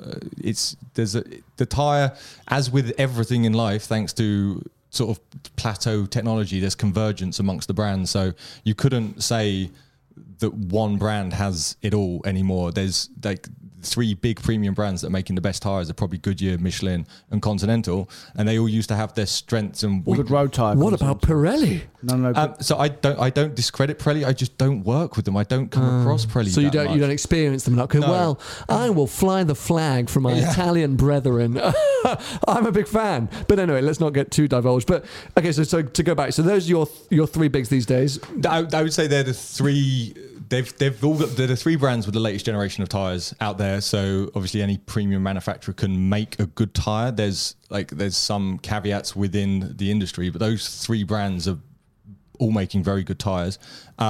the tyre, as with everything in life, thanks to sort of plateau technology, there's convergence amongst the brands. So you couldn't say that one brand has it all anymore. There's like 3 big premium brands that are making the best tyres are probably Goodyear, Michelin, and Continental, and they all used to have their strengths and good road tyre. What about Pirelli? No. So I don't discredit Pirelli. I just don't work with them. I don't come across Pirelli. So you that don't experience them enough. No. Well, I will fly the flag for my Italian brethren. I'm a big fan. But anyway, let's not get too divulged. But okay, so to go back, so those are your 3 bigs these days. I would say they're the 3. They've all got the 3 brands with the latest generation of tyres out there. So obviously any premium manufacturer can make a good tyre. There's some caveats within the industry, but those 3 brands are all making very good tyres.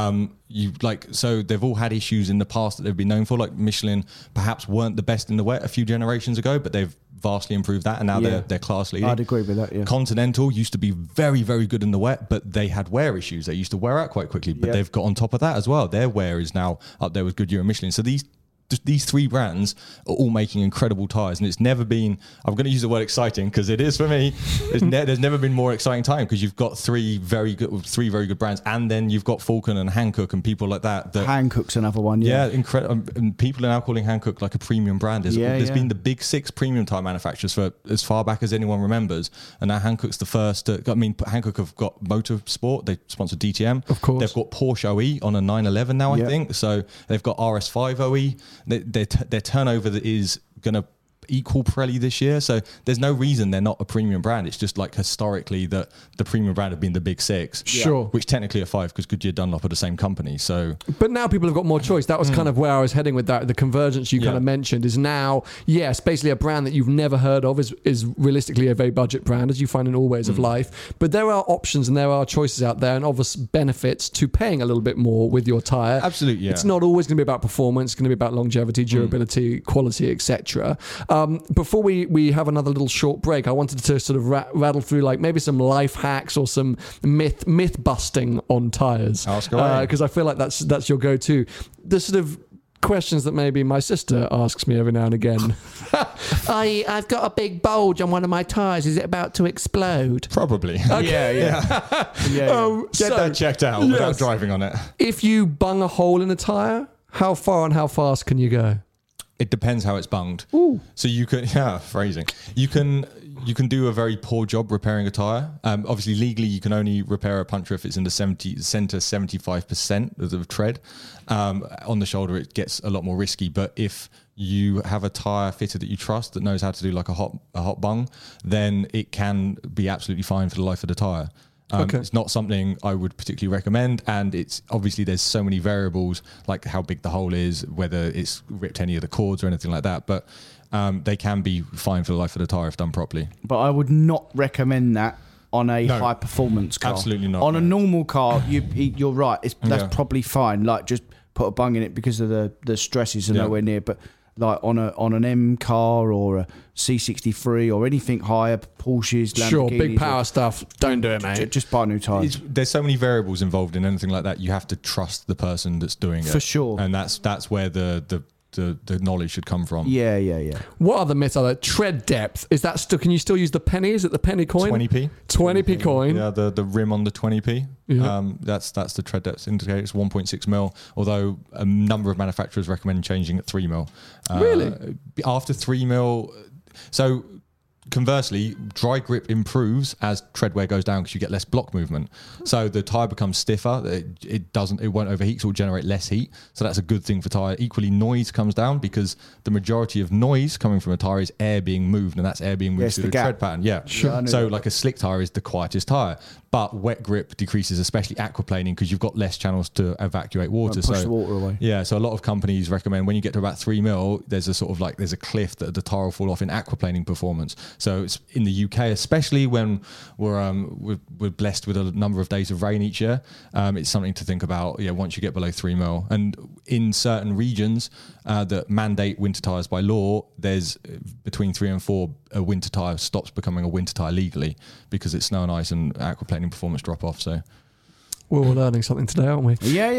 So they've all had issues in the past that they've been known for. Like Michelin perhaps weren't the best in the wet a few generations ago, but they've vastly improved that, and now they're class leading. I'd agree with that. Yeah. Continental used to be very, very good in the wet, but they had wear issues. They used to wear out quite quickly, but they've got on top of that as well. Their wear is now up there with Goodyear and Michelin. So these these three brands are all making incredible tyres, and it's never been, I'm going to use the word exciting because it is for me, there's never been more exciting time, because you've got three very good brands, and then you've got Falken and Hankook and people like that. Hankook's another one, yeah. Incredible. And people are now calling Hankook like a premium brand. There's been the big six premium tyre manufacturers for as far back as anyone remembers, and now Hankook's the first. Hankook have got Motorsport, they sponsor DTM. Of course. They've got Porsche OE on a 911 now, I think. So they've got RS5 OE. Their turnover is going to equal Pirelli this year, so there's no reason they're not a premium brand. It's just like historically that the premium brand have been the big six, sure, which technically are five because Goodyear, Dunlop are the same company. So, but now people have got more choice. That was kind of where I was heading with that. The convergence you kind of mentioned is now, yes, basically a brand that you've never heard of is realistically a very budget brand, as you find in all ways of life. But there are options and there are choices out there, and obvious benefits to paying a little bit more with your tyre. Absolutely, yeah. It's not always going to be about performance. It's going to be about longevity, durability, quality, etc. Before we have another little short break, I wanted to sort of rattle through like maybe some life hacks or some myth busting on tyres, because I feel like that's your go-to. The sort of questions that maybe my sister asks me every now and again. I've got a big bulge on one of my tyres. Is it about to explode? Probably. Okay. Yeah. Get that checked out without driving on it. If you bung a hole in a tyre, how far and how fast can you go? It depends how it's bunged. Ooh. So you can, phrasing. You can do a very poor job repairing a tyre. Obviously, legally, you can only repair a puncture if it's in the centre 75% of the tread. On the shoulder, it gets a lot more risky. But if you have a tyre fitter that you trust that knows how to do like a hot bung, then it can be absolutely fine for the life of the tyre. It's not something I would particularly recommend, and it's obviously there's so many variables like how big the hole is, whether it's ripped any of the cords or anything like that, but they can be fine for the life of the tyre if done properly. But I would not recommend that on a high performance car. Absolutely not. On a normal car, you're right, that's probably fine, like just put a bung in it because of the stresses are nowhere near, but like on an M car or a C63 or anything higher, Porsches, Lamborghinis. Sure, big power stuff. Don't do it, mate. Just buy new tyres. There's so many variables involved in anything like that. You have to trust the person that's doing it. For sure. And that's where the knowledge should come from. Yeah. What other myths are there? Tread depth. Is that still? Can you still use the penny? Is it the penny coin? 20p. 20p coin. Yeah, the rim on the 20p. Yeah. That's the tread depth indicator. It's 1.6 mil. Although a number of manufacturers recommend changing at 3 mil. Really? After 3 mil. So conversely, dry grip improves as tread wear goes down because you get less block movement. So the tyre becomes stiffer. It won't overheat, so it will generate less heat. So that's a good thing for tyre. Equally, noise comes down because the majority of noise coming from a tyre is air being moved, and that's air being moved through the tread pattern. Yeah. Sure. Yeah, so like a slick tyre is the quietest tyre. But wet grip decreases, especially aquaplaning, because you've got less channels to evacuate water. Push the water away. Yeah, so a lot of companies recommend when you get to about 3 mil, there's a cliff that the tyre will fall off in aquaplaning performance. So it's in the UK, especially when we're blessed with a number of days of rain each year, it's something to think about. Yeah, once you get below 3 mil, and in certain regions that mandate winter tyres by law, there's between 3 and 4 a winter tyre stops becoming a winter tyre legally because it's snow and ice and aquaplaning performance drop off. So we're all learning something today, aren't we?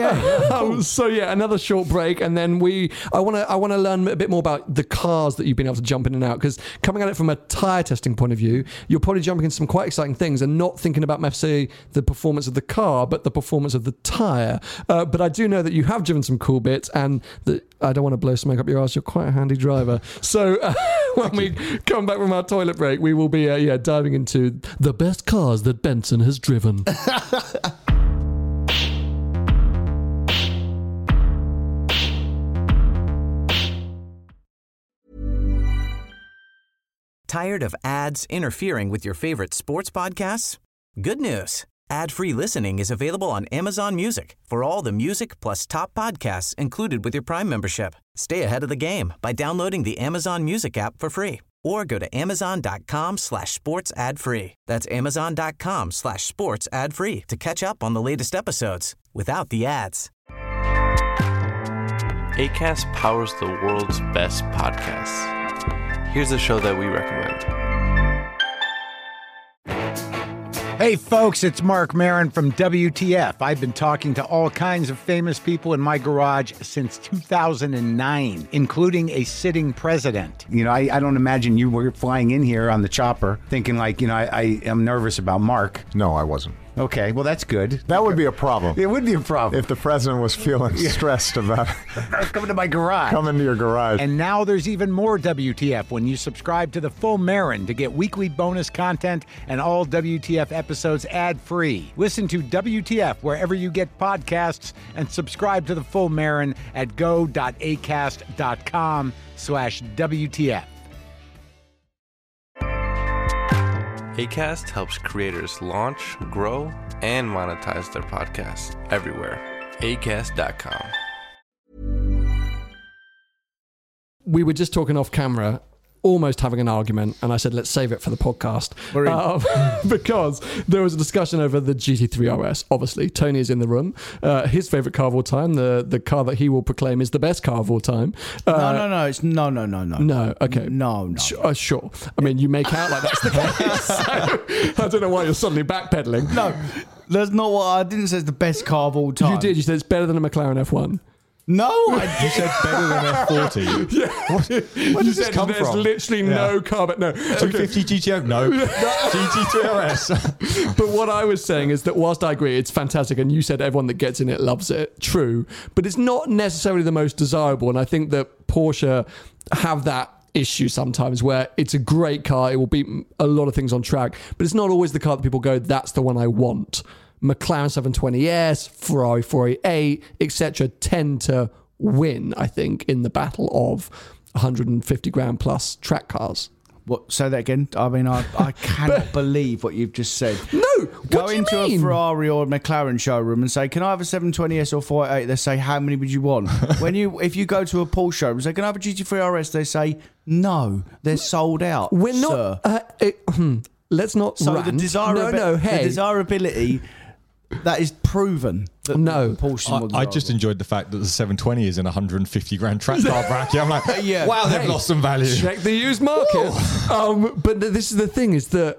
Yeah. So another short break, and then I want to learn a bit more about the cars that you've been able to jump in and out, because coming at it from a tyre testing point of view, you're probably jumping into some quite exciting things and not thinking about necessarily the performance of the car, but the performance of the tyre. But I do know that you have driven some cool bits, and I don't want to blow smoke up your ass. You're quite a handy driver. So when we come back from our toilet break, we will be diving into the best cars that Benson has driven. Tired of ads interfering with your favorite sports podcasts? Good news. Ad-free listening is available on Amazon Music for all the music plus top podcasts included with your Prime membership. Stay ahead of the game by downloading the Amazon Music app for free or go to amazon.com/sports ad free. That's amazon.com/sports ad free to catch up on the latest episodes without the ads. Acast powers the world's best podcasts. Here's a show that we recommend. Hey folks, it's Mark Maron from WTF. I've been talking to all kinds of famous people in my garage since 2009, including a sitting president. You know, I don't imagine you were flying in here on the chopper thinking like, I am nervous about Mark. No, I wasn't. Okay, well, that's good. That would be a problem. It would be a problem. If the president was feeling stressed about coming to my garage. Coming to your garage. And now there's even more WTF when you subscribe to the Full Marin to get weekly bonus content and all WTF episodes ad-free. Listen to WTF wherever you get podcasts and subscribe to the Full Marin at go.acast.com/WTF. Acast helps creators launch, grow, and monetize their podcasts everywhere. Acast.com. We were just talking off camera, almost having an argument, and I said, let's save it for the podcast. Because there was a discussion over the GT3 RS. Obviously, Tony is in the room. His favourite car of all time, the car that he will proclaim is the best car of all time. No. It's no. No, okay. No. Sure. I mean, you make out like that's the case. So, I don't know why you're suddenly backpedaling. No, that's not what I didn't say. It's the best car of all time. You did. You said it's better than a McLaren F1. No, you said better than F40. Yeah. Where does this come there's from? Literally no car, but no. 250 GTO? No. GT3 RS. But what I was saying is that whilst I agree it's fantastic, and you said everyone that gets in it loves it, true, but it's not necessarily the most desirable, and I think that Porsche have that issue sometimes where it's a great car, it will beat a lot of things on track, but it's not always the car that people go, that's the one I want. McLaren 720S, Ferrari 488, etc. tend to win, I think, in the battle of 150 grand plus track cars. What? Say that again. I mean, I cannot believe what you've just said. No, go into a Ferrari or a McLaren showroom and say, "Can I have a 720S or 488?" They say, "How many would you want?" If you go to a Porsche showroom and say, "Can I have a GT3 RS?" They say, "No, they're sold out." We're not. Let's not. So rant. the desirability. That is proven. That no, Porsche. I just enjoyed the fact that the 720 is in 150 grand track car bracket. I'm like, wow, they've lost some value. Check the used market. But this is the thing: is that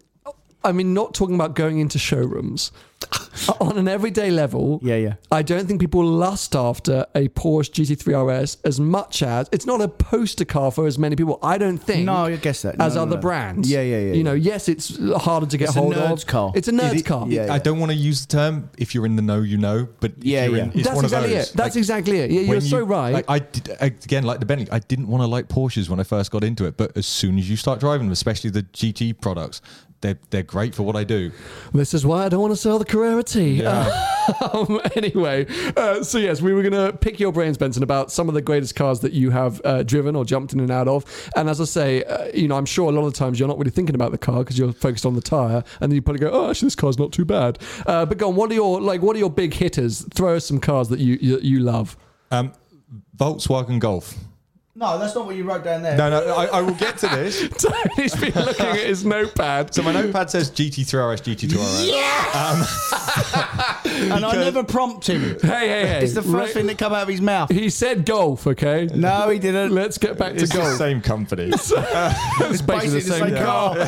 I mean, not talking about going into showrooms. On an everyday level, I don't think people lust after a Porsche GT3 RS as much as it's not a poster car for as many people. I don't think. No, I guess that. As other brands. Yeah. You know, yes, it's harder to get hold of. It's a nerd's car. It's a nerd's car. I don't want to use the term if you're in the know, you know, but it's that's one exactly of those. it. That's exactly it. Yeah, you're so right. Like I did, again, like the Bentley, I didn't want to like Porsches when I first got into it, but as soon as you start driving them, especially the GT products, they're great for what I do. This is why I don't want to sell the Carrera T. Anyway, so yes, we were going to pick your brains, Benson, about some of the greatest cars that you have driven or jumped in and out of. And as I say, I'm sure a lot of the times you're not really thinking about the car because you're focused on the tyre, and then you probably go, "Oh, actually, this car's not too bad." But go on, what are your big hitters? Throw us some cars that you love. Volkswagen Golf. No, that's not what you wrote down there. No, I will get to this. He's been looking at his notepad. So my notepad says GT3 RS, GT2 RS. Yeah! And I never prompt him. Hey. It's the first thing that come out of his mouth. He said Golf, okay? No, he didn't. Let's get back to Golf. Golf. It's the same company. It's basically the same car.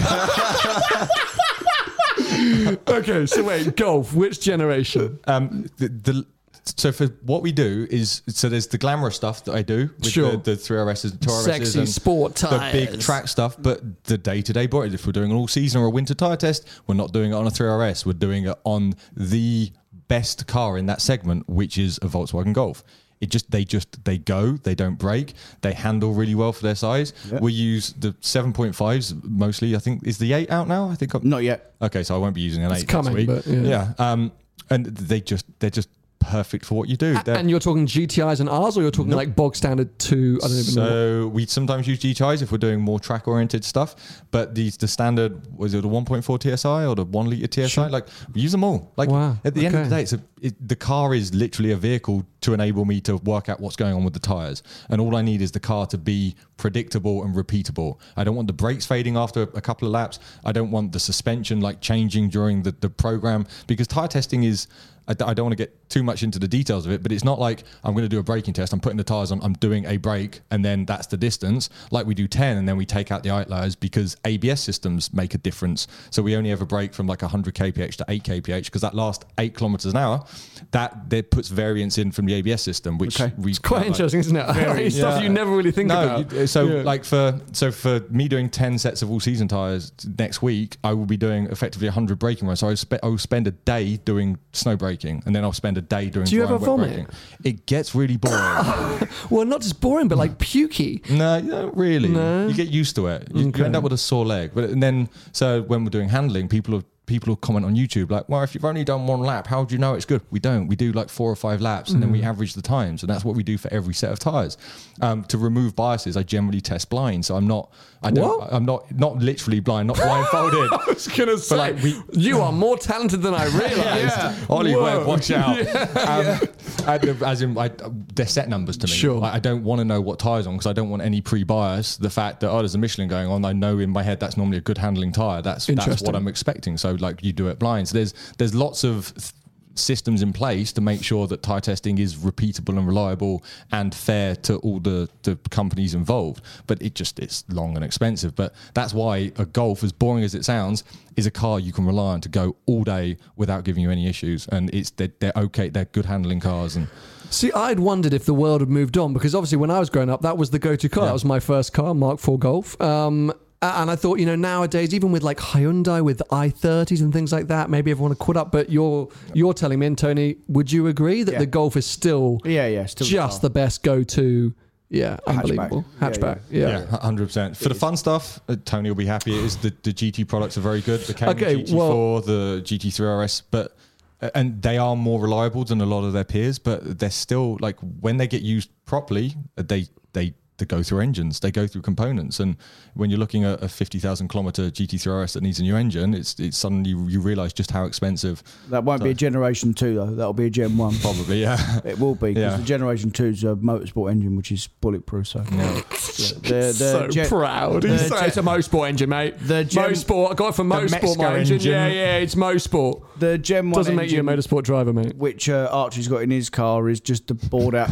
Okay, so wait, Golf, which generation? So for what we do is, so there's the glamorous stuff that I do with the 3RSs and 2RSs. Sexy and sport tyres. The big track stuff, but the day-to-day board, if we're doing an all-season or a winter tyre test, we're not doing it on a 3RS. We're doing it on the best car in that segment, which is a Volkswagen Golf. They go, they don't break, they handle really well for their size. Yep. We use the 7.5s mostly. I think, is the 8 out now? I think not yet. Okay, so I won't be using an 8 coming, next week. But and they're just perfect for what you do. And you're talking GTIs and Rs, or you're talking like bog standard 2? I don't even know. So we sometimes use GTIs if we're doing more track oriented stuff, but the standard, was it a 1.4 TSI or the 1 litre TSI? Sure. Like, we use them all. Like, at the end of the day, the car is literally a vehicle to enable me to work out what's going on with the tyres. And all I need is the car to be predictable and repeatable. I don't want the brakes fading after a couple of laps. I don't want the suspension like changing during the program, because tyre testing is I don't want to get too much into the details of it, but it's not like I'm going to do a braking test, I'm putting the tyres on, I'm doing a brake, and then that's the distance. Like we do 10, and then we take out the outliers because ABS systems make a difference. So we only ever brake from like 100 kph to 8 kph because that last 8 kilometers an hour, that puts variance in from the ABS system, which it's quite interesting, isn't it? Stuff you never really think about. For me doing 10 sets of all season tyres next week, I will be doing effectively 100 braking runs. So I will spend a day doing snow braking, and then I'll spend a day doing. Do you dry ever and wet vomit? braking. It gets really boring. Well, not just boring, but like pukey. No, not really. No? You get used to it. You end up with a sore leg. And then when we're doing handling, people will comment on YouTube like, well, if you've only done 1 lap, how do you know it's good? We don't. We do like 4 or 5 laps, and then we average the times, and that's what we do for every set of tyres. To remove biases, I generally test blind, so I'm not literally blind, not blindfolded. I was gonna say, you are more talented than I realised. Ollie, watch out. They're set numbers to me. Sure. I don't want to know what tyres on because I don't want any pre-bias. The fact that there's a Michelin going on, I know in my head that's normally a good handling tyre. That's what I'm expecting. So like you do it blind. So there's lots of systems in place to make sure that tyre testing is repeatable and reliable and fair to all the companies involved. But it's long and expensive. But that's why a Golf, as boring as it sounds, is a car you can rely on to go all day without giving you any issues. And they're okay. They're good handling cars. And see, I'd wondered if the world had moved on because obviously when I was growing up, that was the go-to car. That was my first car, Mark IV Golf. And I thought, nowadays, even with like Hyundai with i30s and things like that, maybe everyone would quit up. But you're telling me, and Tony, would you agree that the Golf is still still just the best go-to? Yeah, unbelievable. Hatchback. Yeah, 100%. For the fun stuff, Tony will be happy. It is the GT products are very good. The Cayman GT4, the GT3 RS, and they are more reliable than a lot of their peers, but they're still like when they get used properly, they go through engines, they go through components, and when you're looking at a 50,000 kilometer GT3 RS that needs a new engine, it's suddenly you realise just how expensive. That won't be a Generation 2 though. That'll be a Gen 1 probably. Yeah, it will be because the Generation 2 is a motorsport engine which is bulletproof. So proud. It's a motorsport engine, mate. Motorsport. I got it from Motorsport. My engine. Yeah, it's Motorsport. The Gen 1 doesn't make you a motorsport driver, mate. Which Archie's got in his car is just a bored out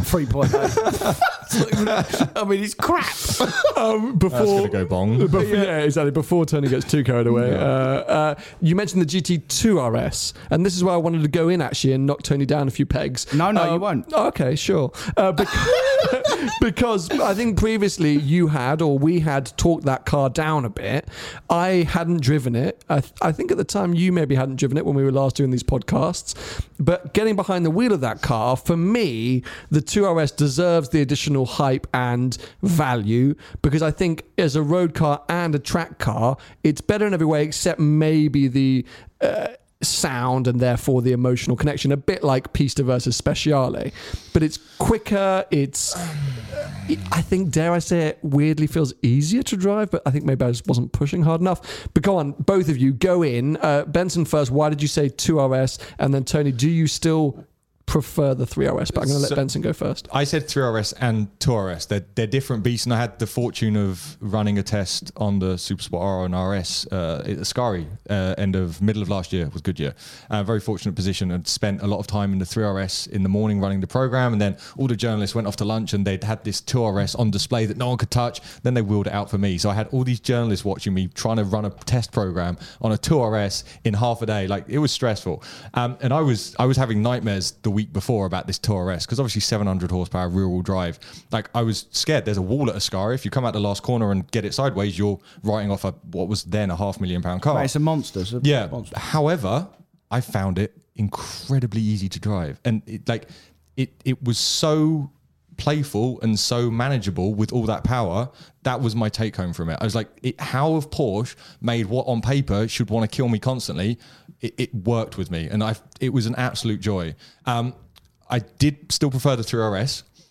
3.8. I mean, it's crap. Before that's gonna go bong. Exactly. Before Tony gets too carried away, you mentioned the GT2 RS, and this is where I wanted to go in actually and knock Tony down a few pegs. No, you won't. Okay, sure. Because I think previously we had talked that car down a bit. I hadn't driven it. I think at the time you maybe hadn't driven it when we were last doing these podcasts. But getting behind the wheel of that car, for me, the 2RS deserves the additional hype and value because I think as a road car and a track car, it's better in every way except maybe the sound and therefore the emotional connection, a bit like Pista versus Speciale. But it's quicker, I think, dare I say it, weirdly feels easier to drive, but I think maybe I just wasn't pushing hard enough. But go on, both of you, go in. Benson first, why did you say 2RS? And then Tony, do you still prefer the 3RS? But I'm going to let Benson go first. I said 3RS and 2RS. They're different beasts, and I had the fortune of running a test on the Supersport R and RS at Ascari middle of last year with Goodyear. Very fortunate position, and spent a lot of time in the 3RS in the morning running the program, and then all the journalists went off to lunch and they'd had this 2RS on display that no one could touch. Then they wheeled it out for me, so I had all these journalists watching me trying to run a test program on a 2RS in half a day. Like, it was stressful, and I was having nightmares the week before about this 2RS because obviously 700 horsepower rear-wheel drive. Like, I was scared. There's a wall at Ascari. If you come out the last corner and get it sideways, you're writing off what was then a £500,000 car. But it's a monster. However, I found it incredibly easy to drive, and it was so playful and so manageable with all that power. That was my take home from it. I was like, how have Porsche made what on paper should want to kill me constantly? It worked with me, and it was an absolute joy. I did still prefer the 3RS.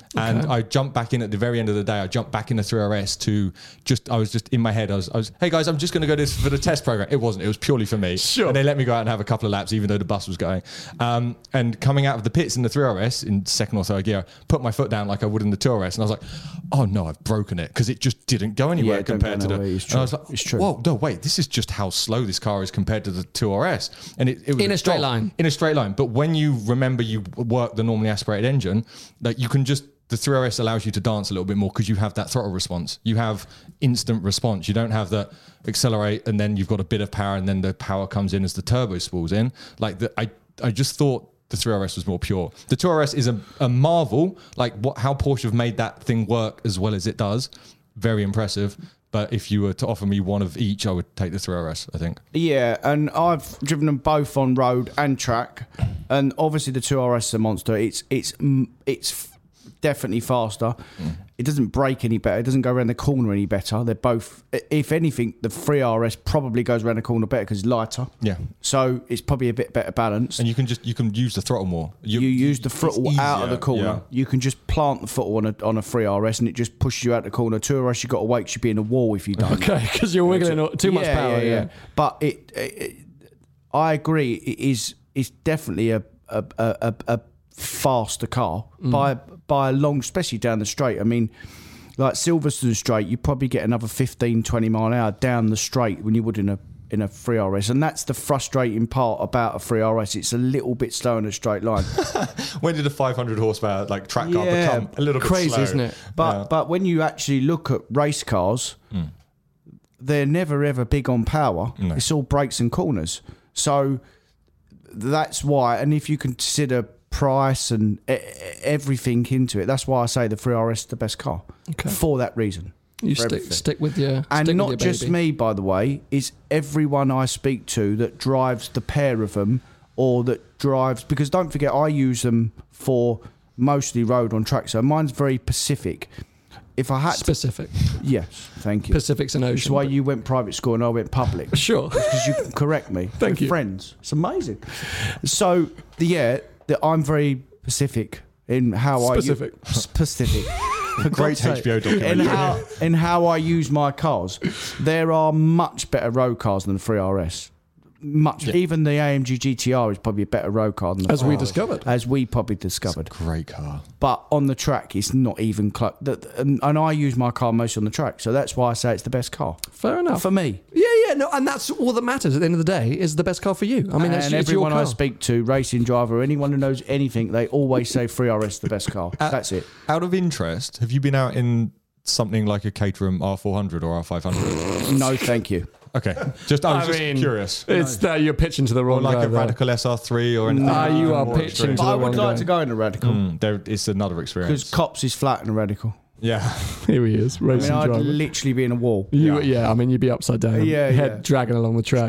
And I jumped back in at the very end of the day. I jumped back in the 3RS I was just in my head. I was, hey guys, I'm just going to go for the test program. It wasn't. It was purely for me. Sure. And they let me go out and have a couple of laps, even though the bus was going. And coming out of the pits in the 3RS in second or third gear, put my foot down like I would in the 2RS, and I was like, oh no, I've broken it, because it just didn't go anywhere compared to the. It's true. And I was like, it's true. Whoa, no, wait, this is just how slow this car is compared to the 2RS. And it was in a straight line. In a straight line. But when you remember you work the normally aspirated engine, like you can just. The 3RS allows you to dance a little bit more because you have that throttle response. You have instant response. You don't have the accelerate and then you've got a bit of power and then the power comes in as the turbo spools in. Like I just thought the 3RS was more pure. The 2RS is a marvel. Like how Porsche have made that thing work as well as it does. Very impressive. But if you were to offer me one of each, I would take the 3RS, I think. Yeah, and I've driven them both on road and track. And obviously the 2RS is a monster. It's definitely faster. It doesn't brake any better. It doesn't go around the corner any better. They're both, if anything, the 3RS probably goes around the corner better because it's lighter. Yeah. So it's probably a bit better balanced. And you can use the throttle more. You use the throttle out of the corner. Yeah. You can just plant the throttle on a 3RS and it just pushes you out the corner. 2RS, you've got to wait. You'd be in a wall if you don't. Okay, because you're wiggling too much power. Yeah. But I agree. It's definitely a faster car by a long, especially down the straight. I mean, like Silverstone straight, you probably get another 15, 20 mile an hour down the straight when you would in a 3RS, and that's the frustrating part about a 3RS. It's a little bit slow in a straight line. When did a 500 horsepower like track car become a little bit crazy, slow? isn't it? But when you actually look at race cars, they're never ever big on power. No. It's all brakes and corners. So that's why. And if you consider price and everything into it, that's why I say the 3RS is the best car for that reason. You stick with your and stick not with your just baby. me, by the way, is everyone I speak to that drives the pair of them or that drives, because don't forget I use them for mostly road on track, so mine's very Pacific. If I had specific, yes, thank you. Pacific's an ocean. Which is why you went private school and I went public. Sure, because you can correct me. Thank you, friends. It's amazing. So I'm very Pacific in how specific. Great HBO documentary. In how I use my cars. There are much better road cars than the 3RS. Even the AMG GTR is probably a better road car than the 3RS. As we probably discovered. It's a great car. But on the track, it's not even close. And I use my car mostly on the track, so that's why I say it's the best car. Fair enough. For me. Yeah, no, and that's all that matters at the end of the day, is the best car for you. I mean, and everyone I speak to, racing driver, anyone who knows anything, they always say 3RS is the best car. That's it. Out of interest, have you been out in something like a Caterham R400 or R500? No, thank you. Okay, I was just curious. It's that you're pitching to the wrong or like guy a Radical SR3 or anything. You are pitching to the wrong guy. I would like to go in a Radical. It's another experience. Because Cops is flat in a Radical. Yeah. Here he is, racing driver. I'd literally be in a wall. I mean, you'd be upside down. Head dragging along the track.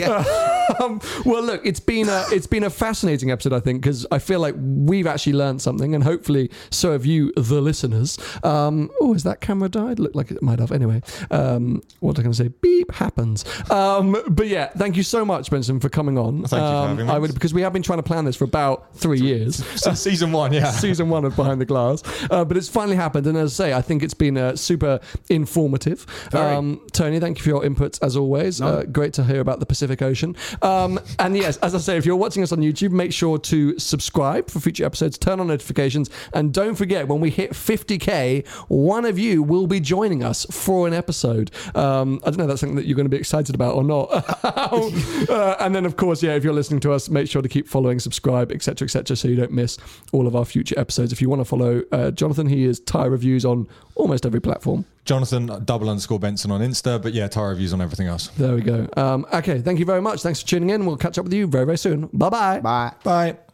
Well, look, it's been a fascinating episode, I think, because I feel like we've actually learned something, and hopefully so have you, the listeners. Has that camera died? Looked like it might have. Anyway, what was I going to say? Beep happens. But yeah, thank you so much, Benson, for coming on. Thank you for having me. Because we have been trying to plan this for about 3 years. Since season 1, yeah. Season 1 of Behind the Glass. But it's finally happened, and as I say, I think it's been super informative. Tony, thank you for your inputs as always. Great to hear about the Pacific Ocean. And yes, as I say, if you're watching us on YouTube, make sure to subscribe for future episodes, turn on notifications, and don't forget, when we hit 50k, one of you will be joining us for an episode. I don't know if that's something that you're going to be excited about or not. And then, of course, if you're listening to us, make sure to keep following, subscribe, etc., so you don't miss all of our future episodes. If you want to follow Jonathan, he is Tyre Reviews on almost every platform. Jonathan _Benson on Insta, but Tyre Reviews on everything else. There we go. Okay, thank you very much. Thanks for tuning in. We'll catch up with you very, very soon. Bye-bye. Bye. Bye.